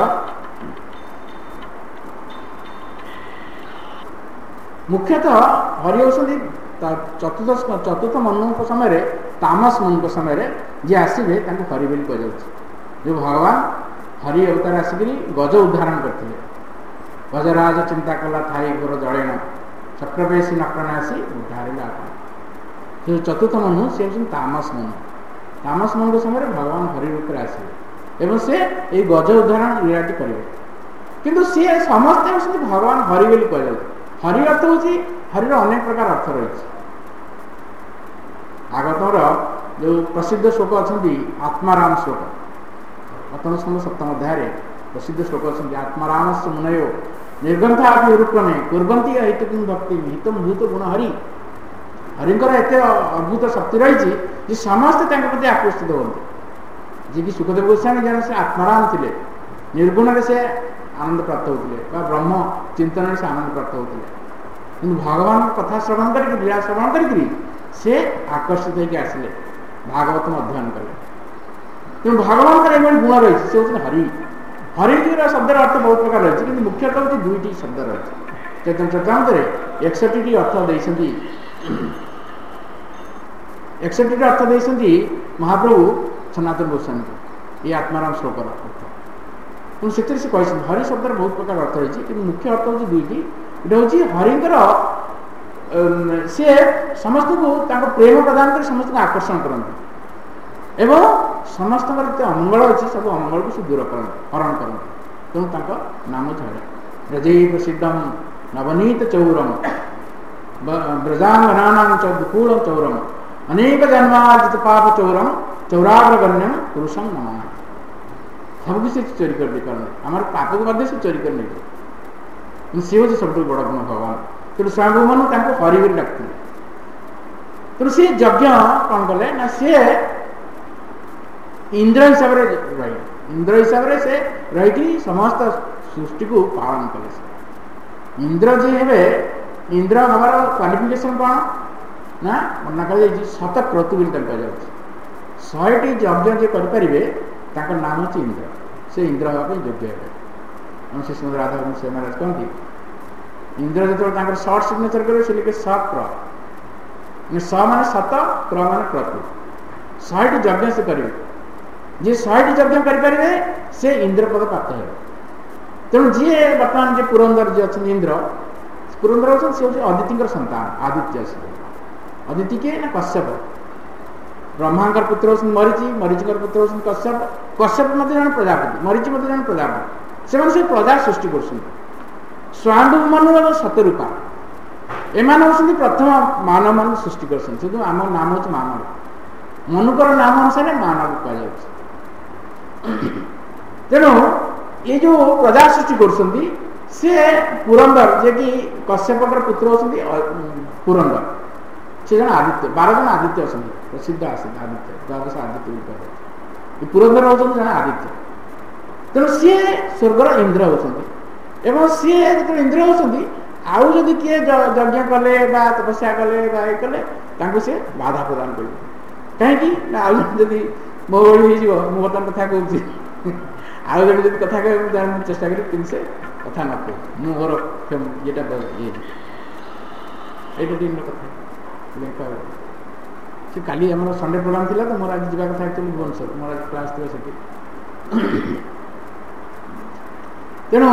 A: ମୁଖ୍ୟତଃ ହରି ହେଉଛନ୍ତି ଚତୁର୍ଥ ଚତୁର୍ଥ ମନୁଙ୍କ ସମୟରେ ତାମସ ମନୁଙ୍କ ସମୟରେ ଯିଏ ଆସିବେ ତାଙ୍କୁ ହରି ବୋଲି କୁହାଯାଉଛି। ଯେଉଁ ଭଗବାନ ହରି ଅବତାର ଆସିକରି ଗଜ ଉଦ୍ଧାରଣ କରିଥିଲେ, ଗଜରାଜ ଚିନ୍ତା କଲା ଥାଇ ଘୋର ଜଳେଣ ଚକ୍ରବେଶୀ ନକ୍ରଣା ଆସି ଉଦ୍ଧାରିଲା ଆପଣ। ସେ ଚତୁର୍ଥ ମନୁ ସେ ହେଉଛନ୍ତି ତାମସ ମନୁ। ତାମସ ମନୁଙ୍କ ସମୟରେ ଭଗବାନ ହରି ରୂପରେ ଆସିବେ ଏବଂ ସେ ଏଇ ଗଜ ଉଦ୍ଧାରଣ ଲୀଳାଟି କରିବେ। କିନ୍ତୁ ସିଏ ସମସ୍ତେ ହେଉଛନ୍ତି ଭଗବାନ ହରି ବୋଲି କୁହାଯାଉଛି। ହରି ଅର୍ଥ ହେଉଛି, ହରିର ଅନେକ ପ୍ରକାର ଅର୍ଥ ରହିଛି। ଆଗତର ଯେଉଁ ପ୍ରସିଦ୍ଧ ଶ୍ଲୋକ ଅଛନ୍ତି ଆତ୍ମାରାମ ଶ୍ଲୋକ, ପ୍ରଥମ ସ୍କନ୍ଧ ସପ୍ତମ ଅଧ୍ୟାୟରେ ପ୍ରସିଦ୍ଧ ଶ୍ଲୋକ ଅଛନ୍ତି ଆତ୍ମାରାମସ୍ୟ ମୁନୟ ନିର୍ଗନ୍ଥା ରୂପମେ କୁର୍ବନ୍ତି ହିତକୁ ଭକ୍ତି ହିତମ ଭୂତ ଗୁଣ ହରି। ହରିଙ୍କର ଏତେ ଅଦ୍ଭୁତ ଶକ୍ତି ରହିଛି ଯେ ସମସ୍ତେ ତାଙ୍କ ପ୍ରତି ଆକର୍ଷିତ ହୁଅନ୍ତି। ଯିଏକି ସୁଖଦେବ ଗୋସ୍ୱାମୀ ଜଣେ ସେ ଆତ୍ମାରାମ ଥିଲେ, ନିର୍ଗୁଣରେ ସେ ଆନନ୍ଦ ପ୍ରାପ୍ତ ହେଉଥିଲେ ବା ବ୍ରହ୍ମ ଚିନ୍ତନରେ ସେ ଆନନ୍ଦ ପ୍ରାପ୍ତ ହେଉଥିଲେ। କିନ୍ତୁ ଭଗବାନଙ୍କ କଥା ଶ୍ରବଣ କରିକି ଲୀଳା ଶ୍ରବଣ କରିକିରି ସେ ଆକର୍ଷିତ ହେଇକି ଆସିଲେ, ଭାଗବତ ଅଧ୍ୟୟନ କଲେ। ତେଣୁ ଭଗବାନଙ୍କର ଏଭଳି ଗୁଣ ରହିଛି, ସେ ହେଉଛନ୍ତି ହରି। ହରିର ଶବ୍ଦର ଅର୍ଥ ବହୁତ ପ୍ରକାର ରହିଛି, କିନ୍ତୁ ମୁଖ୍ୟତଃ ହେଉଛି ଦୁଇଟି ଶବ୍ଦ ରହିଛି। ଚୈତନ୍ୟ ଚରିତାମୃତରେ ଏକଷଠିଟି ଅର୍ଥ ଦେଇଛନ୍ତି, ଏକଷଠିଟି ଅର୍ଥ ଦେଇଛନ୍ତି ମହାପ୍ରଭୁ ସନାତନ ଗୋସ୍ୱାମୀଙ୍କୁ ଏଇ ଆତ୍ମାରାମ ଶ୍ଲୋକର ଅର୍ଥ। ତେଣୁ ସେଥିରେ ସେ କହିଛନ୍ତି ହରି ଶବ୍ଦର ବହୁତ ପ୍ରକାର ଅର୍ଥ ରହିଛି, କିନ୍ତୁ ମୁଖ୍ୟ ଅର୍ଥ ହେଉଛି ଦୁଇଟି। ଗୋଟେ ହେଉଛି ହରିଙ୍କର ସିଏ ସମସ୍ତଙ୍କୁ ତାଙ୍କ ପ୍ରେମ ପ୍ରଦାନ କରି ସମସ୍ତଙ୍କୁ ଆକର୍ଷଣ କରନ୍ତି ଏବଂ ସମସ୍ତଙ୍କର ଯେତେ ଅମଙ୍ଗଳ ଅଛି ସବୁ ଅମଙ୍ଗଳକୁ ସେ ଦୂର କରନ୍ତି, ହରଣ କରନ୍ତି। ତେଣୁ ତାଙ୍କ ନାମ ଛାଡ଼େ ବ୍ରଜେଇ ପ୍ରସିଦ୍ଧମ ନବନୀତ ଚୌରମ ବ୍ରଜାଙ୍ଗନାନାଂ ଚ ଦୁକୂଳ ଚୌରମ ଅନେକ ଜନ୍ମାର୍ଜିତ ପାପ ଚୌରମ ଚୌରାଗ୍ରଗଣ୍ୟମ ପୁରୁଷମ ନମଃ। ସବୁକୁ ସେ ଚୋରି କରିଦେଇ ପାରନ୍ତି, ଆମର ପାପକୁ ମଧ୍ୟ ସେ ଚୋରି କରି ନେଇଯିବ। ସିଏ ହେଉଛି ସବୁଠୁ ବଡ଼ ଗୁଣ ଭଗବାନ। ତେଣୁ ସ୍ୱୟଂଭୂମାନ ତାଙ୍କୁ ହରି ବୋଲି ଡାକୁଥିଲେ। ତେଣୁ ସିଏ ଯଜ୍ଞ କ'ଣ କଲେ ନା ସିଏ ଇନ୍ଦ୍ର ହିସାବରେ ରହିଲେ, ଇନ୍ଦ୍ର ହିସାବରେ ସେ ରହିକି ସମସ୍ତ ସୃଷ୍ଟିକୁ ପାଳନ କଲେ। ସେ ଇନ୍ଦ୍ର ଯିଏ ହେବେ, ଇନ୍ଦ୍ର ହେବାର କ୍ୱାଲିଫିକେସନ୍ କ'ଣ ନା ବର୍ଣ୍ଣନା କରାଯାଇଛି ଶତକ୍ରତୁ ବୋଲି ତାଙ୍କୁ କୁହାଯାଉଛି। ଶହେଟି ଯଜ୍ଞ ଯିଏ କରିପାରିବେ ତାଙ୍କ ନାମ ହେଉଛି ଇନ୍ଦ୍ର, ସେ ଇନ୍ଦ୍ର ହେବା ପାଇଁ ଯୋଗ୍ୟ ହେବେ। ଆମ ଶ୍ରୀ ସୁନ୍ଦର ରାଧାକୃଷ୍ଣ ସେ ମହାରାଜ କହନ୍ତି ଇନ୍ଦ୍ର ଯେତେବେଳେ ତାଙ୍କର ସର୍ଟ ସିଗ୍ନେଚର କରିବେ ସେ ଲିଖେ ସ କ୍ର, ସ ମାନେ ସତ, କ୍ର ମାନେ କ୍ରତୁ। ଶହେଟି ଯଜ୍ଞ ସେ କରିବେ, ଯିଏ ଶହେଟି ଯଜ୍ଞ କରିପାରିବେ ସେ ଇନ୍ଦ୍ର ପଦ ପ୍ରାପ୍ତ ହେବେ। ତେଣୁ ଯିଏ ବର୍ତ୍ତମାନ ଯିଏ ପୁରନ୍ଦର ଯିଏ ଅଛନ୍ତି ଇନ୍ଦ୍ର, ପୁରନ୍ଦର ଅଛନ୍ତି ସେ ହେଉଛି ଅଦିତିଙ୍କର ସନ୍ତାନ, ଆଦିତ୍ୟ। ଅଦିତି କିଏ ନା କଶ୍ୟପ। ବ୍ରହ୍ମାଙ୍କର ପୁତ୍ର ହେଉଛନ୍ତି ମରିଚି, ମରିଚିଙ୍କର ପୁତ୍ର ହେଉଛନ୍ତି କଶ୍ୟପ, କଶ୍ୟପ ମଧ୍ୟ ଜଣେ ପ୍ରଜାପତି, ମରିଚି ମଧ୍ୟ ଜଣେ ପ୍ରଜାପତି। ସେମାନେ ସବୁ ପ୍ରଜା ସୃଷ୍ଟି କରୁଛନ୍ତି। ସ୍ୱୟଂଭୂ ମନୁ ଏବଂ ସତରୂପା ଏମାନେ ହେଉଛନ୍ତି ପ୍ରଥମ ମାନବ ମାନଙ୍କୁ ସୃଷ୍ଟି କରୁଛନ୍ତି। କିନ୍ତୁ ଆମ ନାମ ହେଉଛି ମାନବ, ମନୁଙ୍କର ନାମ ଅନୁସାରେ ମାନବ କୁହାଯାଉଛି। ତେଣୁ ଏ ଯେଉଁ ପ୍ରଜା ସୃଷ୍ଟି କରୁଛନ୍ତି ସିଏ ପୁରନ୍ଦର, ଯିଏକି କଶ୍ୟପଙ୍କର ପୁତ୍ର ହେଉଛନ୍ତି ପୁରନ୍ଦର, ସେ ଜଣେ ଆଦିତ୍ୟ। ବାର ଜଣ ଆଦିତ୍ୟ ଅଛନ୍ତି, ପ୍ରସିଦ୍ଧ ଆଦିତ୍ୟ, ଦ୍ୱାଦଶ ଆଦିତ୍ୟ ବୋଲି କୁହାଯାଉଛି। ଏ ପୁରନ୍ଦର ହେଉଛନ୍ତି ଜଣେ ଆଦିତ୍ୟ। ତେଣୁ ସିଏ ସ୍ୱର୍ଗର ଇନ୍ଦ୍ର ହେଉଛନ୍ତି ଏବଂ ସିଏ ଯେତେବେଳେ ଇନ୍ଦ୍ର ହେଉଛନ୍ତି ଆଉ ଯଦି କିଏ ଯଜ୍ଞ କଲେ ବା ତପସ୍ୟା କଲେ ବା ଇଏ କଲେ ତାଙ୍କୁ ସେ ବାଧା ପ୍ରଦାନ କରିବେ। କାହିଁକି ନା ଆଉ ଯଦି ମୋ ଭଳି ହେଇଯିବ, ମୁଁ ବର୍ତ୍ତମାନ କଥା କହୁଛି, ଆଉ ଜଣେ ଯଦି କଥା କହିବେ ମୁଁ ଚେଷ୍ଟା କରିବି କିନ୍ତୁ ସେ କଥା ନ କହୁ, ମୁଁ ମୋର ଇଏଟା ଇଏ এইটা দিন কথা ସେ କାଲି ଆମର ସଣ୍ଡେ ପ୍ରୋଗ୍ରାମ ଥିଲା ତ ମୋର ଆଜି ଯିବା କଥା ଆକ୍ଚୁଆଲି ଭୁବନେଶ୍ୱର ମୋର ଆଜି କ୍ଲାସ୍ ଥିଲା ସେଠି। ତେଣୁ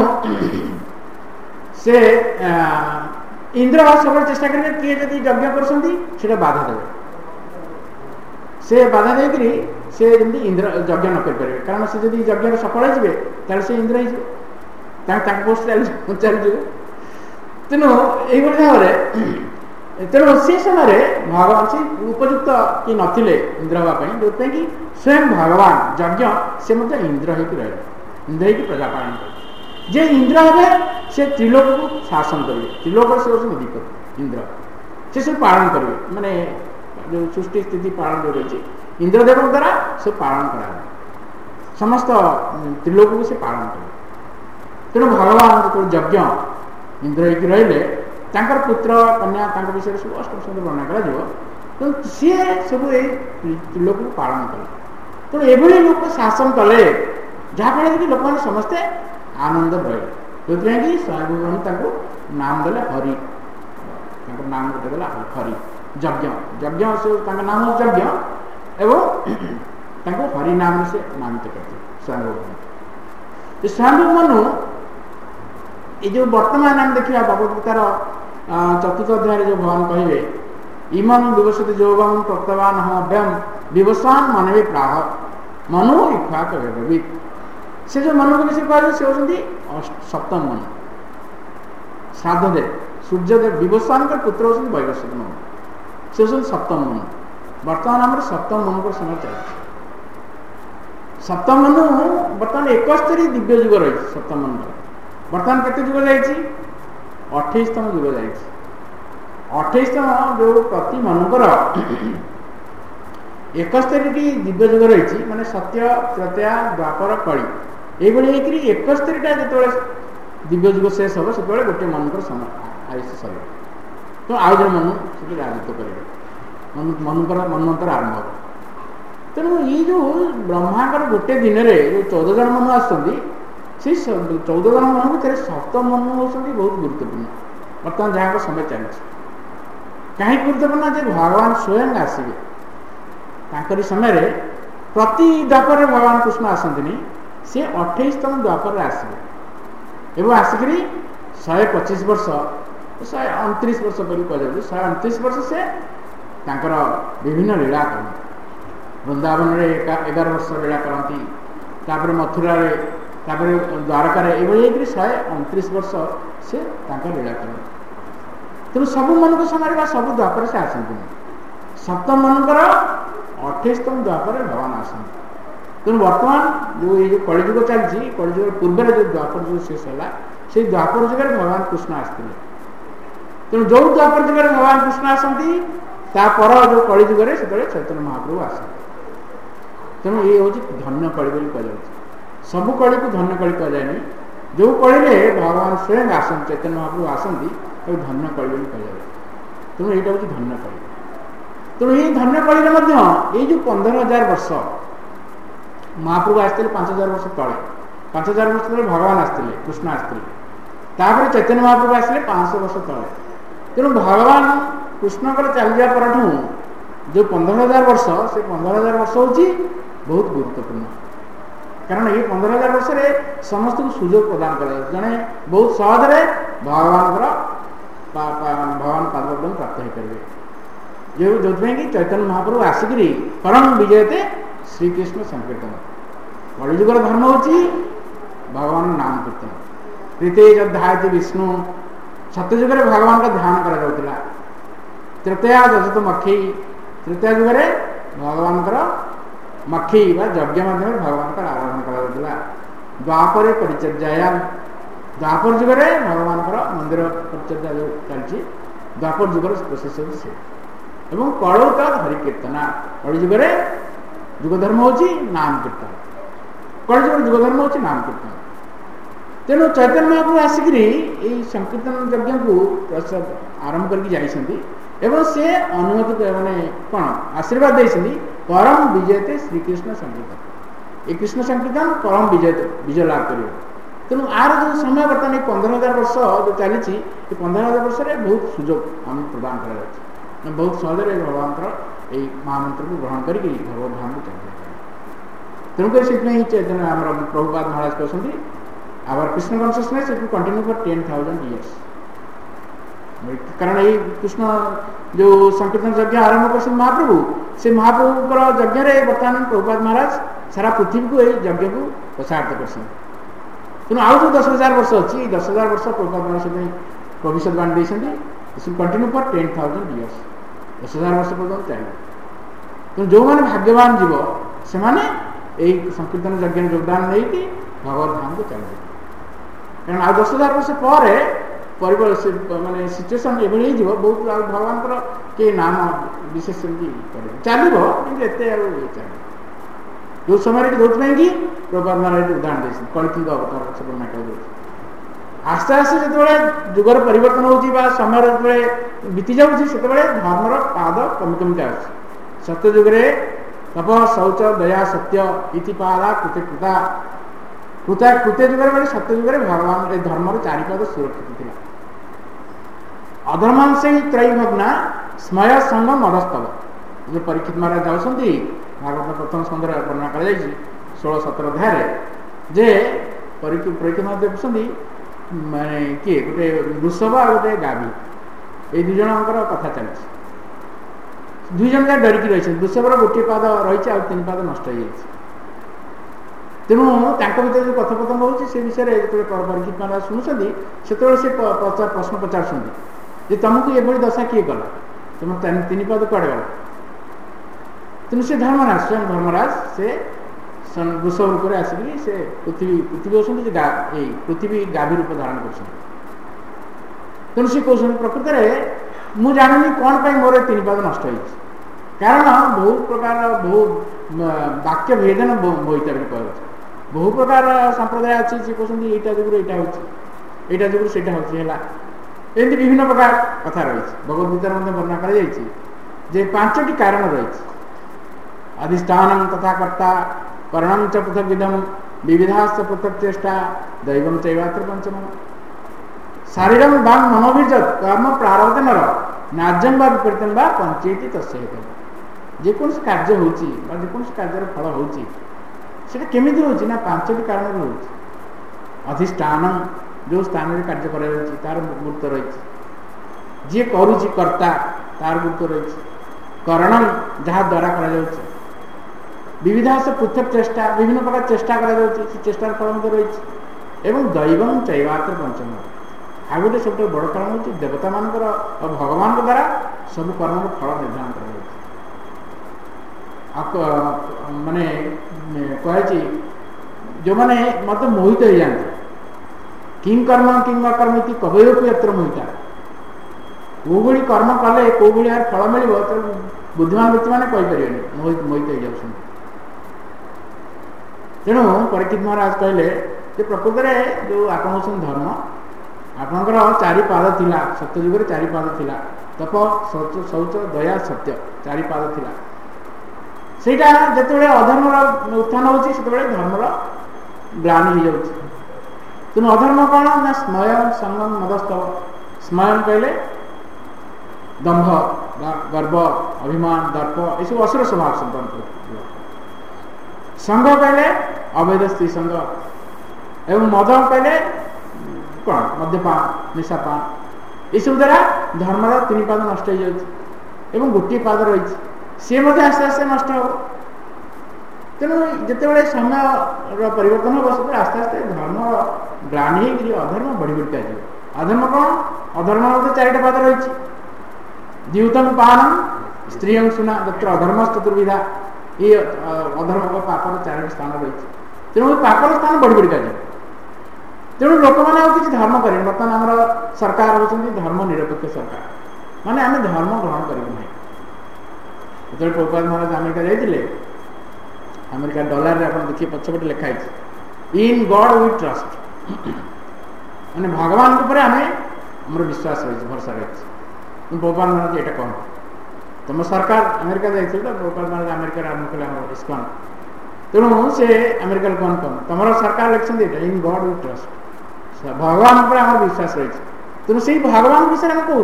A: ସେ ଇନ୍ଦ୍ର ସବୁବେଳେ ଚେଷ୍ଟା କରିବେ କିଏ ଯଦି ଯଜ୍ଞ କରୁଛନ୍ତି ସେଟା ବାଧା ଦେବେ, ସେ ବାଧା ଦେଇକରି ସେ ଯେମିତି ଇନ୍ଦ୍ର ଯଜ୍ଞ ନ କରିପାରିବେ, କାରଣ ସେ ଯଦି ଯଜ୍ଞରେ ସଫଳ ହେଇଯିବେ ତାହେଲେ ସେ ଇନ୍ଦ୍ର ହେଇଯିବେ, ତାଙ୍କ ତାଙ୍କ ପୋଷ୍ଟ ଚାଲିଯିବେ। ତେଣୁ ଏଇଭଳି ଭାବରେ ତେଣୁ ସେ ସମୟରେ ଭଗବାନ ସେ ଉପଯୁକ୍ତ କି ନଥିଲେ ଇନ୍ଦ୍ର ହେବା ପାଇଁ, ଯେଉଁଥିପାଇଁ କି ସ୍ୱୟଂ ଭଗବାନ ଯଜ୍ଞ ସେ ମଧ୍ୟ ଇନ୍ଦ୍ର ହେଇକି ରହିଲେ, ଇନ୍ଦ୍ର ହେଇକି ପ୍ରଜା ପାଳନ କଲେ। ଯେ ଇନ୍ଦ୍ର ହେବେ ସେ ତ୍ରିଲୋକକୁ ଶାସନ କରିବେ, ତ୍ରିଲୋକର ସେ ହେଉଛନ୍ତି ଅଧିପତି ଇନ୍ଦ୍ର, ସେ ସବୁ ପାଳନ କରିବେ, ମାନେ ଯେଉଁ ସୃଷ୍ଟି ସ୍ଥିତି ପାଳନ ଯେଉଁ ରହିଛି ଇନ୍ଦ୍ରଦେବଙ୍କ ଦ୍ୱାରା ସବୁ ପାଳନ କରାଯାଏ, ସମସ୍ତ ତ୍ରିଲୋକକୁ ସେ ପାଳନ କରିବେ। ତେଣୁ ଭଗବାନ ଯେତେବେଳେ ଯଜ୍ଞ ଇନ୍ଦ୍ର ହେଇକି ରହିଲେ ତାଙ୍କର ପୁତ୍ର କନ୍ୟା ତାଙ୍କ ବିଷୟରେ ସବୁ ଅଷ୍ଟମ ସ୍କନ୍ଧରେ ବର୍ଣ୍ଣନା କରାଯିବ। ତେଣୁ ସିଏ ସବୁ ଏଇ ତ୍ରିଲୋକକୁ ପାଳନ କଲେ। ତେଣୁ ଏଭଳି ଲୋକ ଶାସନ କଲେ ଯାହାଫଳରେ କି ଲୋକମାନେ ସମସ୍ତେ ଆନନ୍ଦ ରହିଲେ, ଯେଉଁଥିପାଇଁ କି ସ୍ୱୟଂ ତାଙ୍କୁ ନାମ ଦେଲେ ହରି, ତାଙ୍କ ନାମ ଗୋଟେ ଦେଲା ହରି ଯଜ୍ଞ, ଯଜ୍ଞ ସେ ତାଙ୍କ ନାମ ଯଜ୍ଞ ଏବଂ ତାଙ୍କୁ ହରି ନାମରେ ସେ ନାମିତ କରିଥିଲେ ସ୍ୱୟଂ। ସ୍ୱୟଂ ମନୁ ଏ ଯେଉଁ ବର୍ତ୍ତମାନ ଆମେ ଦେଖିବା ଭଗବଦ୍ଗୀତାର ଚତୁର୍ଥ ଅଧ୍ୟାୟରେ ଯେଉଁ ଭଗବାନ କହିବେ ଇମଂ ବିବସତି ଯୋଗଂ ପ୍ରକ୍ତବାନ ହମ୍ୟମ୍ ବିବସ୍ୱାନ୍ ମନବେ ପ୍ରାହ ମନୁ ଇକ୍ଷ୍ୱାକ ବେଦବିତ୍। ସେ ଯେଉଁ ମନୁଙ୍କ ବିଷୟରେ କହିବେ ସେ ହେଉଛନ୍ତି ସପ୍ତମ ମନୁ, ଶ୍ରାଦ୍ଧଦେବ ସୂର୍ଯ୍ୟଦେବ ବିବସ୍ୱାନଙ୍କ ପୁତ୍ର ହେଉଛନ୍ତି ବୈବସ୍ୱତ ମନୁ, ସେ ହେଉଛନ୍ତି ସପ୍ତମ ମନୁ। ବର୍ତ୍ତମାନ ଆମର ସପ୍ତମ ମନୁଙ୍କର ସମୟ ଚାଲିଛି। ସପ୍ତମ ମନୁ ବର୍ତ୍ତମାନ ଏକସ୍ତରୀ ଦିବ୍ୟ ଯୁଗ ରହିଛି ସପ୍ତମ ମନୁଙ୍କର। ବର୍ତ୍ତମାନ କେତେ ଯୁଗ ଯାଇଛି? ଅଠେଇଶତମ ଯୁଗ ଯାଇଛି। ଅଠେଇଶତମ ଯେଉଁ ପ୍ରତି ମନୁଙ୍କର ଏକସ୍ତରୀଟି ଦିବ୍ୟ ଯୁଗ ରହିଛି, ମାନେ ସତ୍ୟ ତ୍ରେତୟା ଦ୍ୱାପର କଳି ଏଇଭଳି ହେଇକରି ଏକସ୍ତରୀଟା ଯେତେବେଳେ ଦିବ୍ୟ ଯୁଗ ଶେଷ ହେବ ସେତେବେଳେ ଗୋଟିଏ ମନୁଙ୍କର ସମୟ ଆୟୁଷ ସରିବ, ତ ଆଉ ଜଣେ ମନୁ ସେଠି ରାଜତ୍ୱ କରିବେ, ମନୁଙ୍କର ମନ୍ୱନ୍ତର ଆରମ୍ଭ ହେବ। ତେଣୁ ଏଇ ଯେଉଁ ବ୍ରହ୍ମାଙ୍କର ଗୋଟେ ଦିନରେ ଯେଉଁ ଚଉଦ ଜଣ ମନୁ ଆସୁଛନ୍ତି ସେଇ ଚଉଦ ଜଣ ମନୁ ଭିତରେ ସପ୍ତମ ମନୁ ହେଉଛନ୍ତି ବହୁତ ଗୁରୁତ୍ୱପୂର୍ଣ୍ଣ। ବର୍ତ୍ତମାନ ଯାହାଙ୍କ ସମୟ ଚାଲିଛି କାହିଁକି ଗୁରୁତ୍ୱପୂର୍ଣ୍ଣ ଯେ ଭଗବାନ ସ୍ୱୟଂ ଆସିବେ ତାଙ୍କରି ସମୟରେ। ପ୍ରତି ଦ୍ୱାପରରେ ଭଗବାନ କୃଷ୍ଣ ଆସନ୍ତିନି, ସେ ଅଠେଇଶତମ ଦ୍ୱାପରରେ ଆସିବେ ଏବଂ ଆସିକରି ଶହେ ପଚିଶ ବର୍ଷ ଶହେ ଅଣତିରିଶ ବର୍ଷ ପରି କୁହାଯାଉଛି, ଶହେ ଅଣତିରିଶ ବର୍ଷ ସେ ତାଙ୍କର ବିଭିନ୍ନ ଲୀଳା କରନ୍ତି। ବୃନ୍ଦାବନରେ ଏଗାର ବର୍ଷ ଲୀଳା କରନ୍ତି, ତାପରେ ମଥୁରାରେ, ତାପରେ ଦ୍ୱାରକାରେ, ଏଭଳି ହେଇକରି ଶହେ ଅଣତିରିଶ ବର୍ଷ ସେ ତାଙ୍କ ଲୀଳା କରନ୍ତି। ତେଣୁ ସବୁ ମନୁଙ୍କ ସମୟରେ ବା ସବୁ ଦ୍ୱାପରେ ସେ ଆସନ୍ତିନି, ସପ୍ତମ ମନୁଙ୍କର ଅଠେଇଶତମ ଦ୍ୱାପରରେ ଭଗବାନ ଆସନ୍ତି। ତେଣୁ ବର୍ତ୍ତମାନ ଯେଉଁ ଏଇ ଯେଉଁ କଳିଯୁଗ ଚାଲିଛି, କଳିଯୁଗ ପୂର୍ବରେ ଯେଉଁ ଦ୍ୱାପର ଯୁଗ ଶେଷ ହେଲା ସେଇ ଦ୍ୱାପର ଯୁଗରେ ଭଗବାନ କୃଷ୍ଣ ଆସିଥିଲେ। ତେଣୁ ଯେଉଁ ଦ୍ୱାପର ଯୁଗରେ ଭଗବାନ କୃଷ୍ଣ ଆସନ୍ତି ତାପର ଯେଉଁ କଳିଯୁଗରେ ସେତେବେଳେ ଚୈତନ୍ୟ ମହାପ୍ରଭୁ ଆସନ୍ତି। ତେଣୁ ଇଏ ହେଉଛି ଧନ୍ୟ କଳି ବୋଲି କୁହାଯାଉଛି। ସବୁ କଳିକୁ ଧନ୍ୟ କଳି କୁହାଯାଏନି, ଯେଉଁ କଳିରେ ଭଗବାନ ସ୍ୱୟଂ ଆସନ୍ତି ଚୈତନ୍ୟ ମହାପ୍ରଭୁ ଆସନ୍ତି ତାକୁ ଧନ୍ୟ କଳି ବୋଲି କୁହାଯାଉଛି। ତେଣୁ ଏଇଟା ହେଉଛି ଧନ୍ୟ କଳି। ତେଣୁ ଏଇ ଧନ୍ୟ କଳିରେ ମଧ୍ୟ ଏଇ ଯେଉଁ ପନ୍ଦର ହଜାର ବର୍ଷ ମହାପ୍ରଭୁ ଆସିଥିଲେ, ପାଞ୍ଚ ହଜାର ବର୍ଷ ତଳେ, ପାଞ୍ଚ ହଜାର ବର୍ଷ ତଳେ ଭଗବାନ ଆସିଥିଲେ, କୃଷ୍ଣ ଆସିଥିଲେ, ତାପରେ ଚୈତନ୍ୟ ମହାପ୍ରଭୁ ଆସିଲେ ପାଞ୍ଚଶହ ବର୍ଷ ତଳେ। ତେଣୁ ଭଗବାନ କୃଷ୍ଣଙ୍କର ଚାଲିଯିବା ପରଠୁ ଯେଉଁ ପନ୍ଦର ହଜାର ବର୍ଷ, ସେ ପନ୍ଦର ହଜାର ବର୍ଷ ହେଉଛି ବହୁତ ଗୁରୁତ୍ୱପୂର୍ଣ୍ଣ। କାରଣ ଏଇ ପନ୍ଦର ହଜାର ବର୍ଷରେ ସମସ୍ତଙ୍କୁ ସୁଯୋଗ ପ୍ରଦାନ କରାଯାଏ, ଜଣେ ବହୁତ ସହଜରେ ଭଗବାନଙ୍କର ଭଗବାନ ପାଦପଦ୍ମ ପ୍ରାପ୍ତ ହେଇପାରିବେ। ଯେଉଁ ଯେଉଁଥିପାଇଁ କି ଚୈତନ୍ୟ ମହାପ୍ରଭୁ ଆସିକିରି ପରମ ବିଜୟତେ ଶ୍ରୀକୃଷ୍ଣ ସଂକୀର୍ତ୍ତନ। କଳିଯୁଗର ଧର୍ମ ହେଉଛି ଭଗବାନ ନାମ କୀର୍ତ୍ତନ। ତ୍ରିତେ ଧାୟତି ବିଷ୍ଣୁ, ସତ୍ୟଯୁଗରେ ଭଗବାନଙ୍କ ଧ୍ୟାନ କରାଯାଉଥିଲା। ତ୍ରେତୟା ଯଜତ ମକ୍ଷୀ, ତୃତୀୟ ଯୁଗରେ ଭଗବାନଙ୍କର ମକ୍ଷୀ ବା ଯଜ୍ଞ ମାଧ୍ୟମରେ ଭଗବାନଙ୍କର ଆରାଧନା କରାଯାଉଥିଲା। ଦ୍ୱାପରରେ ପରିଚର୍ଯ୍ୟାୟାମ, ଦ୍ୱାପର ଯୁଗରେ ଭଗବାନଙ୍କର ମନ୍ଦିର ପରିଚର୍ଯ୍ୟା ଯେଉଁ ଚାଲିଛି ଦ୍ୱାପର ଯୁଗର ପ୍ରୋସେସ୍ ହେଉଛି ସେ। ଏବଂ କଳୌତ ହରିକୀର୍ତ୍ତନା, କଳି ଯୁଗରେ ଯୁଗ ଧର୍ମ ହେଉଛି ନାମ କୀର୍ତ୍ତନ, କଳି ଯୁଗର ଯୁଗ ଧର୍ମ ହେଉଛି ନାମ କୀର୍ତ୍ତନ। ତେଣୁ ଚୈତନ୍ୟ ମହାପ୍ରଭୁ ଆସିକିରି ଏଇ ସଂକୀର୍ତ୍ତନ ଯଜ୍ଞକୁ ଆରମ୍ଭ କରିକି ଯାଇଛନ୍ତି ଏବଂ ସେ ଅନୁମତି ମାନେ କ'ଣ ଆଶୀର୍ବାଦ ଦେଇଛନ୍ତି, ପରମ ବିଜୟତେ ଶ୍ରୀକୃଷ୍ଣ ସଂକୀର୍ତ୍ତନ। ଏ କୃଷ୍ଣ ସଂକୀର୍ତ୍ତନ ପରମ ବିଜୟ ବିଜୟ ଲାଭ କରିବ। तेणु आर जो समय बर्तमान पंद्रह हजार वर्ष जो चली पंद्रह हजार वर्ष बहुत सुजोग आम प्रदान कर बहुत सहज भगवान यही महामंत्र को ग्रहण करके भगवत धाम को चल तेणुक से आम प्रभुपाद महाराज कहते our Krishna consciousness it will continue for ten thousand years कारण ये कृष्ण जो संकीर्तन यज्ञ आरंभ कर महाप्रभु से महाप्रभु यज्ञ बर्तमान प्रभुपाद महाराज सारा पृथ्वी को यही यज्ञ को प्रसारित कर तेणु आउ जो दस हजार वर्ष अच्छी दस हजार वर्ष प्रभुपाद महाराज भविष्यवाणी देते continue for ten thousand years दस हजार वर्ष पर्यटन चलो तेणु जो मैंने भाग्यवान जीव से यही संकीर्तन यज्ञ योगदान नहीं कि भगवत धाम को चल कारण आ दस हजार वर्ष पर माने सिचुएसन एभली हो बहुत भगवान के नाम विशेष चलो कि जो समय जोपाई कि प्रभुपाद महाराज उदाहरण दे कलियुग अवतार से वर्णना कर आस्ते आस्ते जो जुगर परिवर्तन हो समय जो बीती जाऊँगी से धर्मर पाद कमी कमी आस सत्य जुगे तप शौच दया सत्य इति पादा कृते कृता कृता कृत्य जुगे सत्य जुगे भगवान धर्मर चारिपाद सुरक्षित था अधर्मांश त्रयीभग्ना स्मय संग मदस्तव जो परीक्षित महाराज जाऊँगी भागवत प्रथम स्कंद वर्णना कर षोल सतर अध्याय जे परीक्षित महाराज देखुं माने किए गोटे वृषभ आ गोटे गाभी ये दुज कथा चलती दुईज जा डरिकी रही वृषभर गोटे पाद रही तीन पाद नष्ट हो तेणु भर जो कथोपकथन होती से विषय जो परीक्षित महाराज शुणुंट से प्रश्न पचार तुमको ये दशा किए कला तुम तीन पाद कड़े गला तेणु से धर्मराज स्वयं धर्मराज से वृषभ रूप में आसिक से पृथ्वी पृथ्वी होती पृथ्वी गाभी रूप धारण कर तेणु सी कहते प्रकृत में मुझे जाननी कौन पर मोर तीन पाद नष्ट हो कारण बहुत प्रकार बहुत वाक्य भेदन बोईता कह बहु प्रकार संप्रदाय अच्छी सी कहते यहाँ जुगुर यहाँ होटा जुगुर से एमती विभिन्न प्रकार कथा रही भगवद्गीतार वर्णना कर पांचटी कारण रही अधिष्ठान तथा कर्ता करणं च पृथक विधम विविधाश्च पृथक चेष्टा दैवं चैवात्र पंचम शारीरम वांग मनोभिजत कर्म प्रारब्ध नर नाज्यम व विपरीतम व पंचेति तस्य हेतु जेकोन कार्य होची बा जेकोन कार्यर फल होची सेटा केमिति होची ना पांचटी कारण होची अधिष्ठान जो स्थान रे कार्य करा होची तार गुरुत्व रही जे करूची कर्ता तार गुरुत्व रही करणं जहाँ द्वारा करा जाउची विविधा से पृथक चेष्टा विभिन्न प्रकार चेष्टा करा चेष्टार फल रही एवं दैवं चैवात्र पंचम आ गए सब बड़ कारण हो देवता मान और भगवान द्वारा सब कर्म फल निर्धारण कर माने कहे जो मैंने मत मोहित हो जाते किं कर्म किं अकर्म कबैरपी यत्र मोहिता कौ भाई कर्म कले कौ भाई फल मिल बुद्धिमान व्यक्ति मैंने कहीपर मोहित मोहित हो जाऊँ तेणु परीक्षित महाराज कहले कि प्रकृत में जो आपण हूँ धर्म आपणकर चारि पाद थिला सत्य जुगे चारि पाद थिला तप शौच शौच दया सत्य चारि पाद थिला सेटा जिते अधर्मर उत्थान होची सेते धर्मर ग्लानि हो जाउची तेणु अधर्म कौन ना स्मय संगम मदस्तव स्मय कहले दंभ गर्व अभिमान दर्प ये सब असुर स्वभाव संपन्न संग कहले अवैध स्त्री संग एवं मद कहले कौन मद्यपान निशापान ये सब द्वारा धर्मर तीन पाद नष्ट हो जाए गोटे पाद रही सी आस्ते आस्ते नष्ट हो तेणु जिते समय परिवर्तन हम सब आस्ते आस्ते धर्म ग्लानि जो अधर्म बढ़ी बढ़ी जाए अधर्म कौन अधर्म मध्य चारिटा पाद रही द्यूतम पानम स्त्रीय सुना जत्र अधर्म चतुर्विधा ये अधर्म पापर चार स्थान रही तेणु पापर स्थान बढ़ी बढ़ी जाए तेणु लोक मैंने किसी धर्म करें बर्तमान आम सरकार होती धर्म निरपेक्ष सरकार माने आम धर्म ग्रहण करूँ जो प्रभुपाद महाराज अमेरिका जाते अमेरिका डॉलर रे आप देखिए पछपटे लिखाई इन गॉड वी ट्रस्ट माने भगवान ऊपर आम आम विश्वास रही भरोसा रही प्रभुपाद महाराज यहाँ कहते तुम सरकार अमेरिका जाइए तो प्रभुपाद महाराज अमेरिका आरम्भ कले इस्कन तेणु से अमेरिका कौन कौन तुम सरकार लिखते इन गॉड वी ट्रस्ट भगवान पर आम विश्वास रही तेणु से भगवान विषय आम कहूँ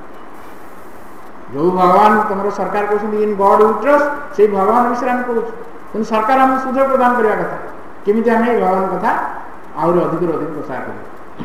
A: जो भगवान तुम सरकार कहते इन गॉड वी ट्रस्ट से भगवान विषय आम कहूँ तेणु सरकार आम सुझाव प्रदान करने कथा केमी आम भगवान कथा आहरी अधिक अधिक प्रसार कर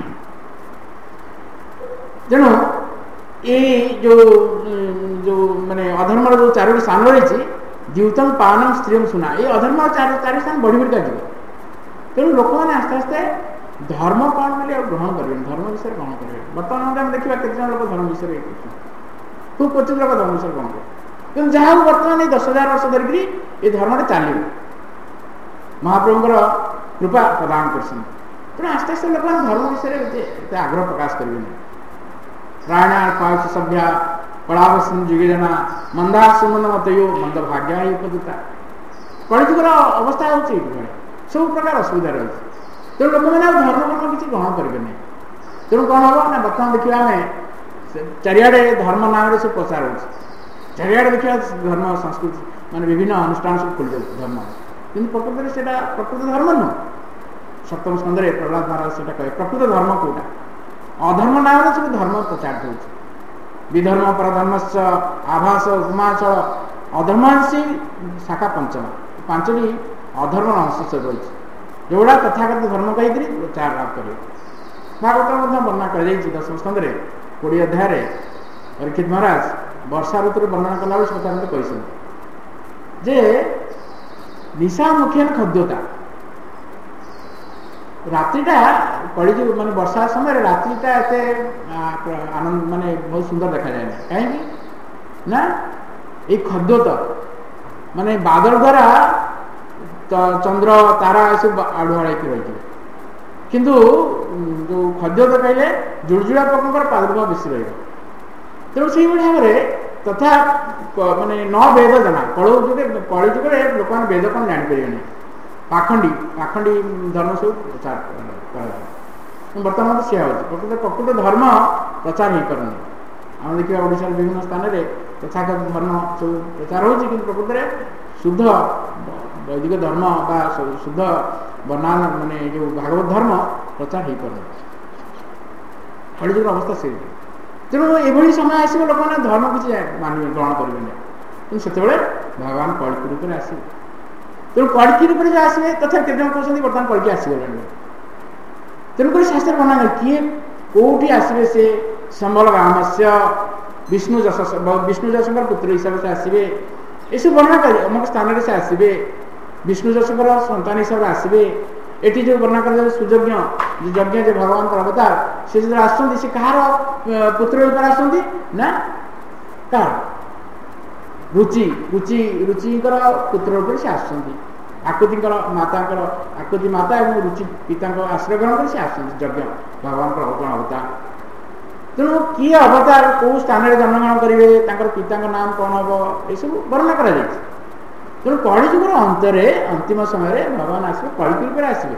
A: तेणु ये जो जो माने अधर्म जो चारोटी स्थान रही द्यूतम पावनम स्त्रीम सुना ये अधर्म चार चार स्थान बढ़ी बढ़ी जा तेणु लोक मैंने आस्ते आस्ते धर्म कौन बोले ग्रहण करेंगे धर्म विषय ग्रहण करेंगे बर्तमान आम देखा केते लोग धर्म विषय खूब क्वचित लोग धर्म विषय ग्रहण करें कि जहाँ बर्तमान दस हजार वर्ष धरिक ये धर्म चलो महाप्रभुर कृपा प्रदान कर तेणु आस्ते आस्ते लोक धर्म विषय आग्रह प्रकाश करेंगे रायणाण पावच सभ्या कलावसन जुगेजना मंदा सुमन मतयो मंद भाग्या उपदुता कलिजुगर अवस्था होती सब प्रकार असुविधा रही तेणु लोक मैंने धर्म कर्म किसी ग्रहण करेंगे तेणु कौन हम ना बर्तमान देखा आम चारिड़े धर्म नाम सब प्रचार हो चारिड़े देखा धर्म संस्कृति मान विभिन्न अनुष्ठान सब खोल जाए धर्म कि प्रकृत में से प्रकृत धर्म नुह सप्तम स्कंद प्रहलाद महाराज से कहे प्रकृत धर्म कौटा अधर्म नाम सब धर्म प्रचार हो विधर्म परधर्म आभास उपमा अधर्मांशी शाखा पंचम पांचटी अधर्म अंश सब रही जोड़ा तथागत धर्म कही प्रचार लाभ करें भागवत वर्णना कर दशम स्कंद कोड़े अध्याय परीक्षित महाराज वर्षा ऋतु वर्णना कला कथा कहते जे निशा मुखिया खाद्यता रात्रिटा कलिजुग माने वर्षा समय रात्रिटा एते आनंद माने बहुत सुंदर देखा जाए कहीं ना ये खाद्यता माने बादल द्वारा चंद्र तारा सब आड़ुआड़ रही किंतु जो खाद्यता कहले जुड़जुड़ा पक्षर प्रादुर्भाव बेसी रही तेणु से भाव में तथा माने न वेद जना कल जुगे कली जुगे लोक मैंने वेद कौन जापर पाखंडी पाखंडी धर्म सब प्रचार बर्तमान तो सी प्रकृत प्रकृत धर्म प्रचार हो पार आम देखा ओडिशा विभिन्न स्थान में तथागत धर्म सब प्रचार हो प्रकृत में शुद्ध वैदिक धर्म बा शुद्ध बना माने जो भागवत धर्म प्रचार हो पार कलिजुग अवस्था से तेणु ये समय आसो लोक मैंने धर्म किसी मानवे ग्रहण करेंगे कि से भगवान कलिकी रूप में आसवे तेणु कलिकी रूप में जो आसवे तथा केते कहते बर्तमान कलिकी आसगला तेणुक शास्त्र बना किए कौटी आसवे से संबल राम से विष्णु जश विष्णु जशंकर पुत्र हिसाब से आसवे ये वर्णना कर अमुक स्थान से आसवे विष्णु जशंकर सन्तान हिसाब से आसवे एटी जो वर्णना कर सुयज्ञ यज्ञ जो भगवान अवतार से जो आसुँच से कहार पुत्र रूप आसुँच ना कार रुचि रुचि रुचिकर पुत्र रूप से आसुँच आकृति माता आकृति माता और रुचि पिता आश्रय ग्रहण कर आसुँच यज्ञ भगवान अवतार तेणु किए अवतार कौ स्थान में जन्मग्रहण करेंगे पिता नाम कौन हम ये सब वर्णना कर तेणु कलिजुगर अंतरे अंतिम समय भगवान आसवे कलिकी रूप आसवे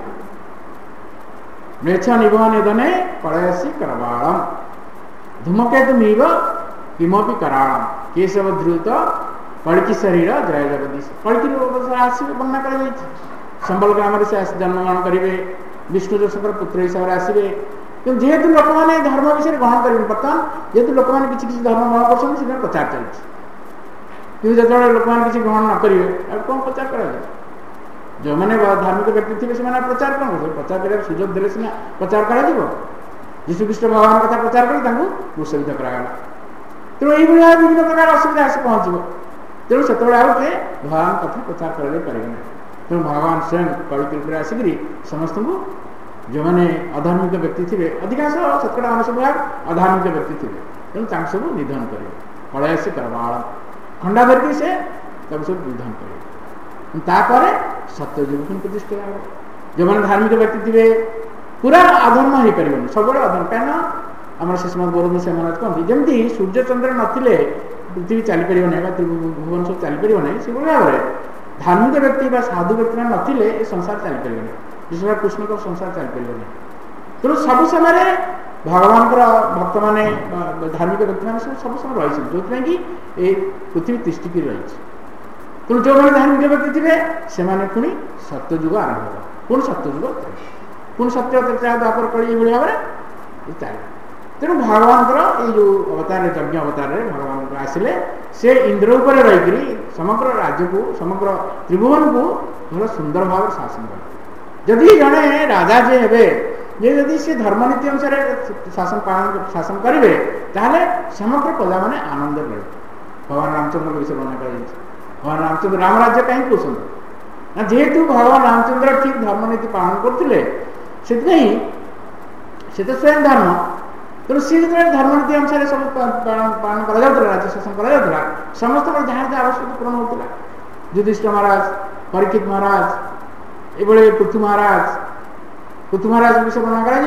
A: मेछ निभा निधने कलयसी करवाणम धूमकेतु मीव किमपि कराणम केशव ध्रुत कलिकी शरीर जय जगदीश कलिकी रूप आसवे वर्णना कर संबल ग्राम से जन्मग्रहण करेंगे विष्णु जशंकर पुत्र हिसाब से आसवे कि जेहेतु लोक मैंने धर्म विषय ग्रहण करेंगे बर्तमान जेहेतु लोक मैंने किसी किसी धर्म ग्रहण कर प्रचार चलती कि जो लोक मैंने किसी ग्रहण न करेंगे अब कौन प्रचार करा जो मैंने धार्मिक व्यक्ति थे से प्रचार कौन कर प्रचार कर सुजोग देने सीना प्रचार कर यीशुख्रीष्ट भगवान कथा प्रचार कर क्रुशविद्ध करागला तेणु ये विभिन्न प्रकार असुविधा आस पहुँचो तेणु से भगवान कथा प्रचार कर तेणु भगवान स्वयं कलिकी रूप आसिक समस्त को जो मैंने अधार्मिक व्यक्ति थे अधिकांश शतकड़ा अनश भाग अधार्मिक व्यक्ति थे तेणु सब निधन करेंगे कलयसी करवाण खंडा धरिकी से सब निधन करेंगे सत्ययुग प्रतिष्ठा जो मैंने धार्मिक व्यक्ति थे पूरा अधर्म हो पार सब अधर्म कहीं आम शिशुमत गौरव से महाराज कहते जमी सूर्य चंद्र नथिले पृथ्वी चलीपर ना भुवन सब चलीपर ना से भाव में धार्मिक व्यक्ति साधु व्यक्ति नथिले ये संसार चलीपर ना विशेष कृष्ण को संसार चलीपर ना तेणु सब समय भगवान भक्त मैंने धार्मिक व्यक्ति मैंने सब समय रही जो कि ये पृथ्वी तिष्टिकी रही तेणु जो मैंने धार्मिक व्यक्ति थे से पुणी सत्ययुग आरंभ हो पुणी सत्ययुग पुणी सत्य त्रेता द्वापर कली भाई भाव में चल तेणु भगवान ये अवतार यज्ञ अवतार भगवान आसिले से इंद्र उपर रही समग्र राज्य को समग्र त्रिभुवन को भल सुंदर भाव शासन कर जदि जड़े राजा जे हे ये जदि से धर्मनीति अनुसार शासन पालन शासन करेंगे ताहले समग्र प्रजा मैंने आनंद रहे भगवान रामचंद्र विषय वर्णना कर भगवान रामचंद्र राम राज्य कहीं कहते ना जेहेतु भगवान रामचंद्र ठीक धर्मनीति पालन करते से तो स्वयं धर्म तेणु सी जो धर्मनीति अनुसार सब पालन कर राज्य शासन कर समस्त जहाँ जहाँ आवश्यक पूर्ण होता युधिष्ठिर महाराज परीक्षित महाराज ये पृथु महाराज पृथु महाराज विषय वर्णना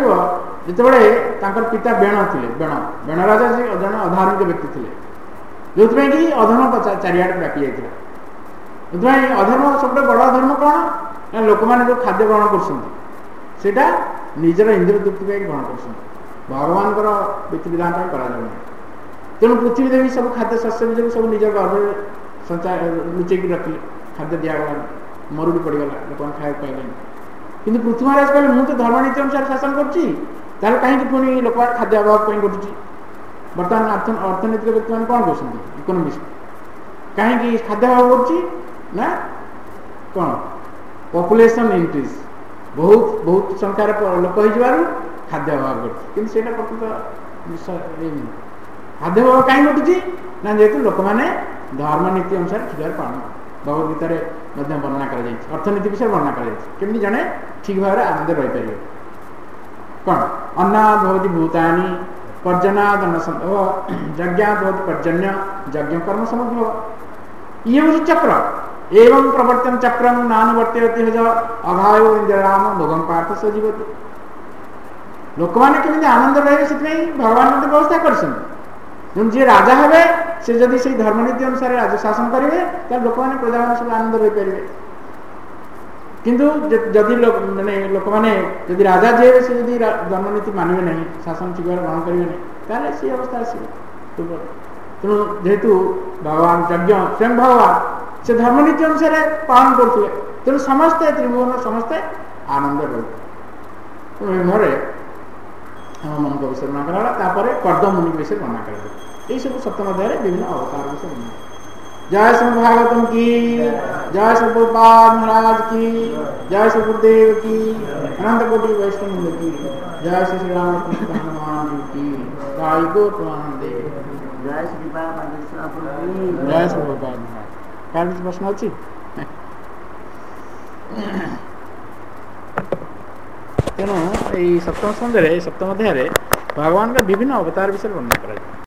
A: कर पिता बेण थे बेण बेण राजा जी जन अधार्मिक व्यक्ति थे जो कि अधर्म चारिआडे व्यापी जाता अधर्म सब बड़ अधर्म कौन लोक मैंने जो खाद्य ग्रहण करटा निजर इंद्रिय तृप्ति ग्रहण कर भगवान विधिविधान करा तेणु पृथ्वी देवी सब खाद्य शस्य भी सब निज गर्भ संचार लुचेक रखिले खाद्य दिगला मरुड़ी पड़गला लोक खाया पाइले कि पृथ्वी महाराज कहले मुझे धर्मनीति अनुसार शासन कर कहीं पुणी लोक खाद्य अभाव कर बर्तमान अर्थनैतिक व्यक्ति मैंने कौन कर इकोनोमिस्ट कहीं खाद्य अभाव कर कौन पॉपुलेशन इंक्रीज बहुत बहुत संख्यार लोक हो खाद्य अभाव कर प्रकृत खाद्य अभाव कहीं घटुची ना जेहेतु लोक मैंने धर्मनीति अनुसार ठीक भाव पालन भगवदगीतार वर्णना कर अर्थनीति विषय वर्णना कर जड़े ठीक भाव में आनंद रही पारे कौन अन्नाद भवती भूतानि पर्जनाद अन्न संभव यज्ञाद भवती पर्जन्य यज्ञ कर्म समद्भव ये हूँ चक्र एवं प्रवर्तन चक्रम नानुवर्त्यति अभाव इंद्राम भोगम पार्थ सजीवती लोक मैंने केमी आनंद रहे से भगवान मत व्यवस्था कर जी राजा हे से जदि से धर्मनीति अनुसार राज्य शासन करेंगे तो लोक मैंने प्रजा मान सब आनंद रही पारे किंतु जदि माने लोक मैंने जदि राजा जे से जदि धर्मनीति मानवे नहीं शासन ठीक ग्रहण करेंगे नहीं ताले सी अवस्था आसो तेणु जेहेतु भगवान यज्ञ स्वयं भगवान से धर्मनीति अनुसार पालन करते तेणु समस्ते त्रिभुवन समस्ते आनंद रही घरे मन को विषय वर्णना कराला कर्दम मुनि विषय वर्णना कर सब सप्तम अध्याय विभिन्न अवतार विषय वर्णना जय श्री भागवतम की जय श्री प्रभुपाद महाराज की जय श्री गुरुदेव की अनंत कोटि वैष्णव की जय श्री श्री रामकृष्ण हनुमान जी की जय गोपानंद
B: जय श्री बाबा
A: जय श्री प्रभुपाद महाराज क्या किसी प्रश्न अच्छी तेणु सप्तम स्कंदे सप्तम अध्याय भगवान का विभिन्न अवतार विषय वर्णना करा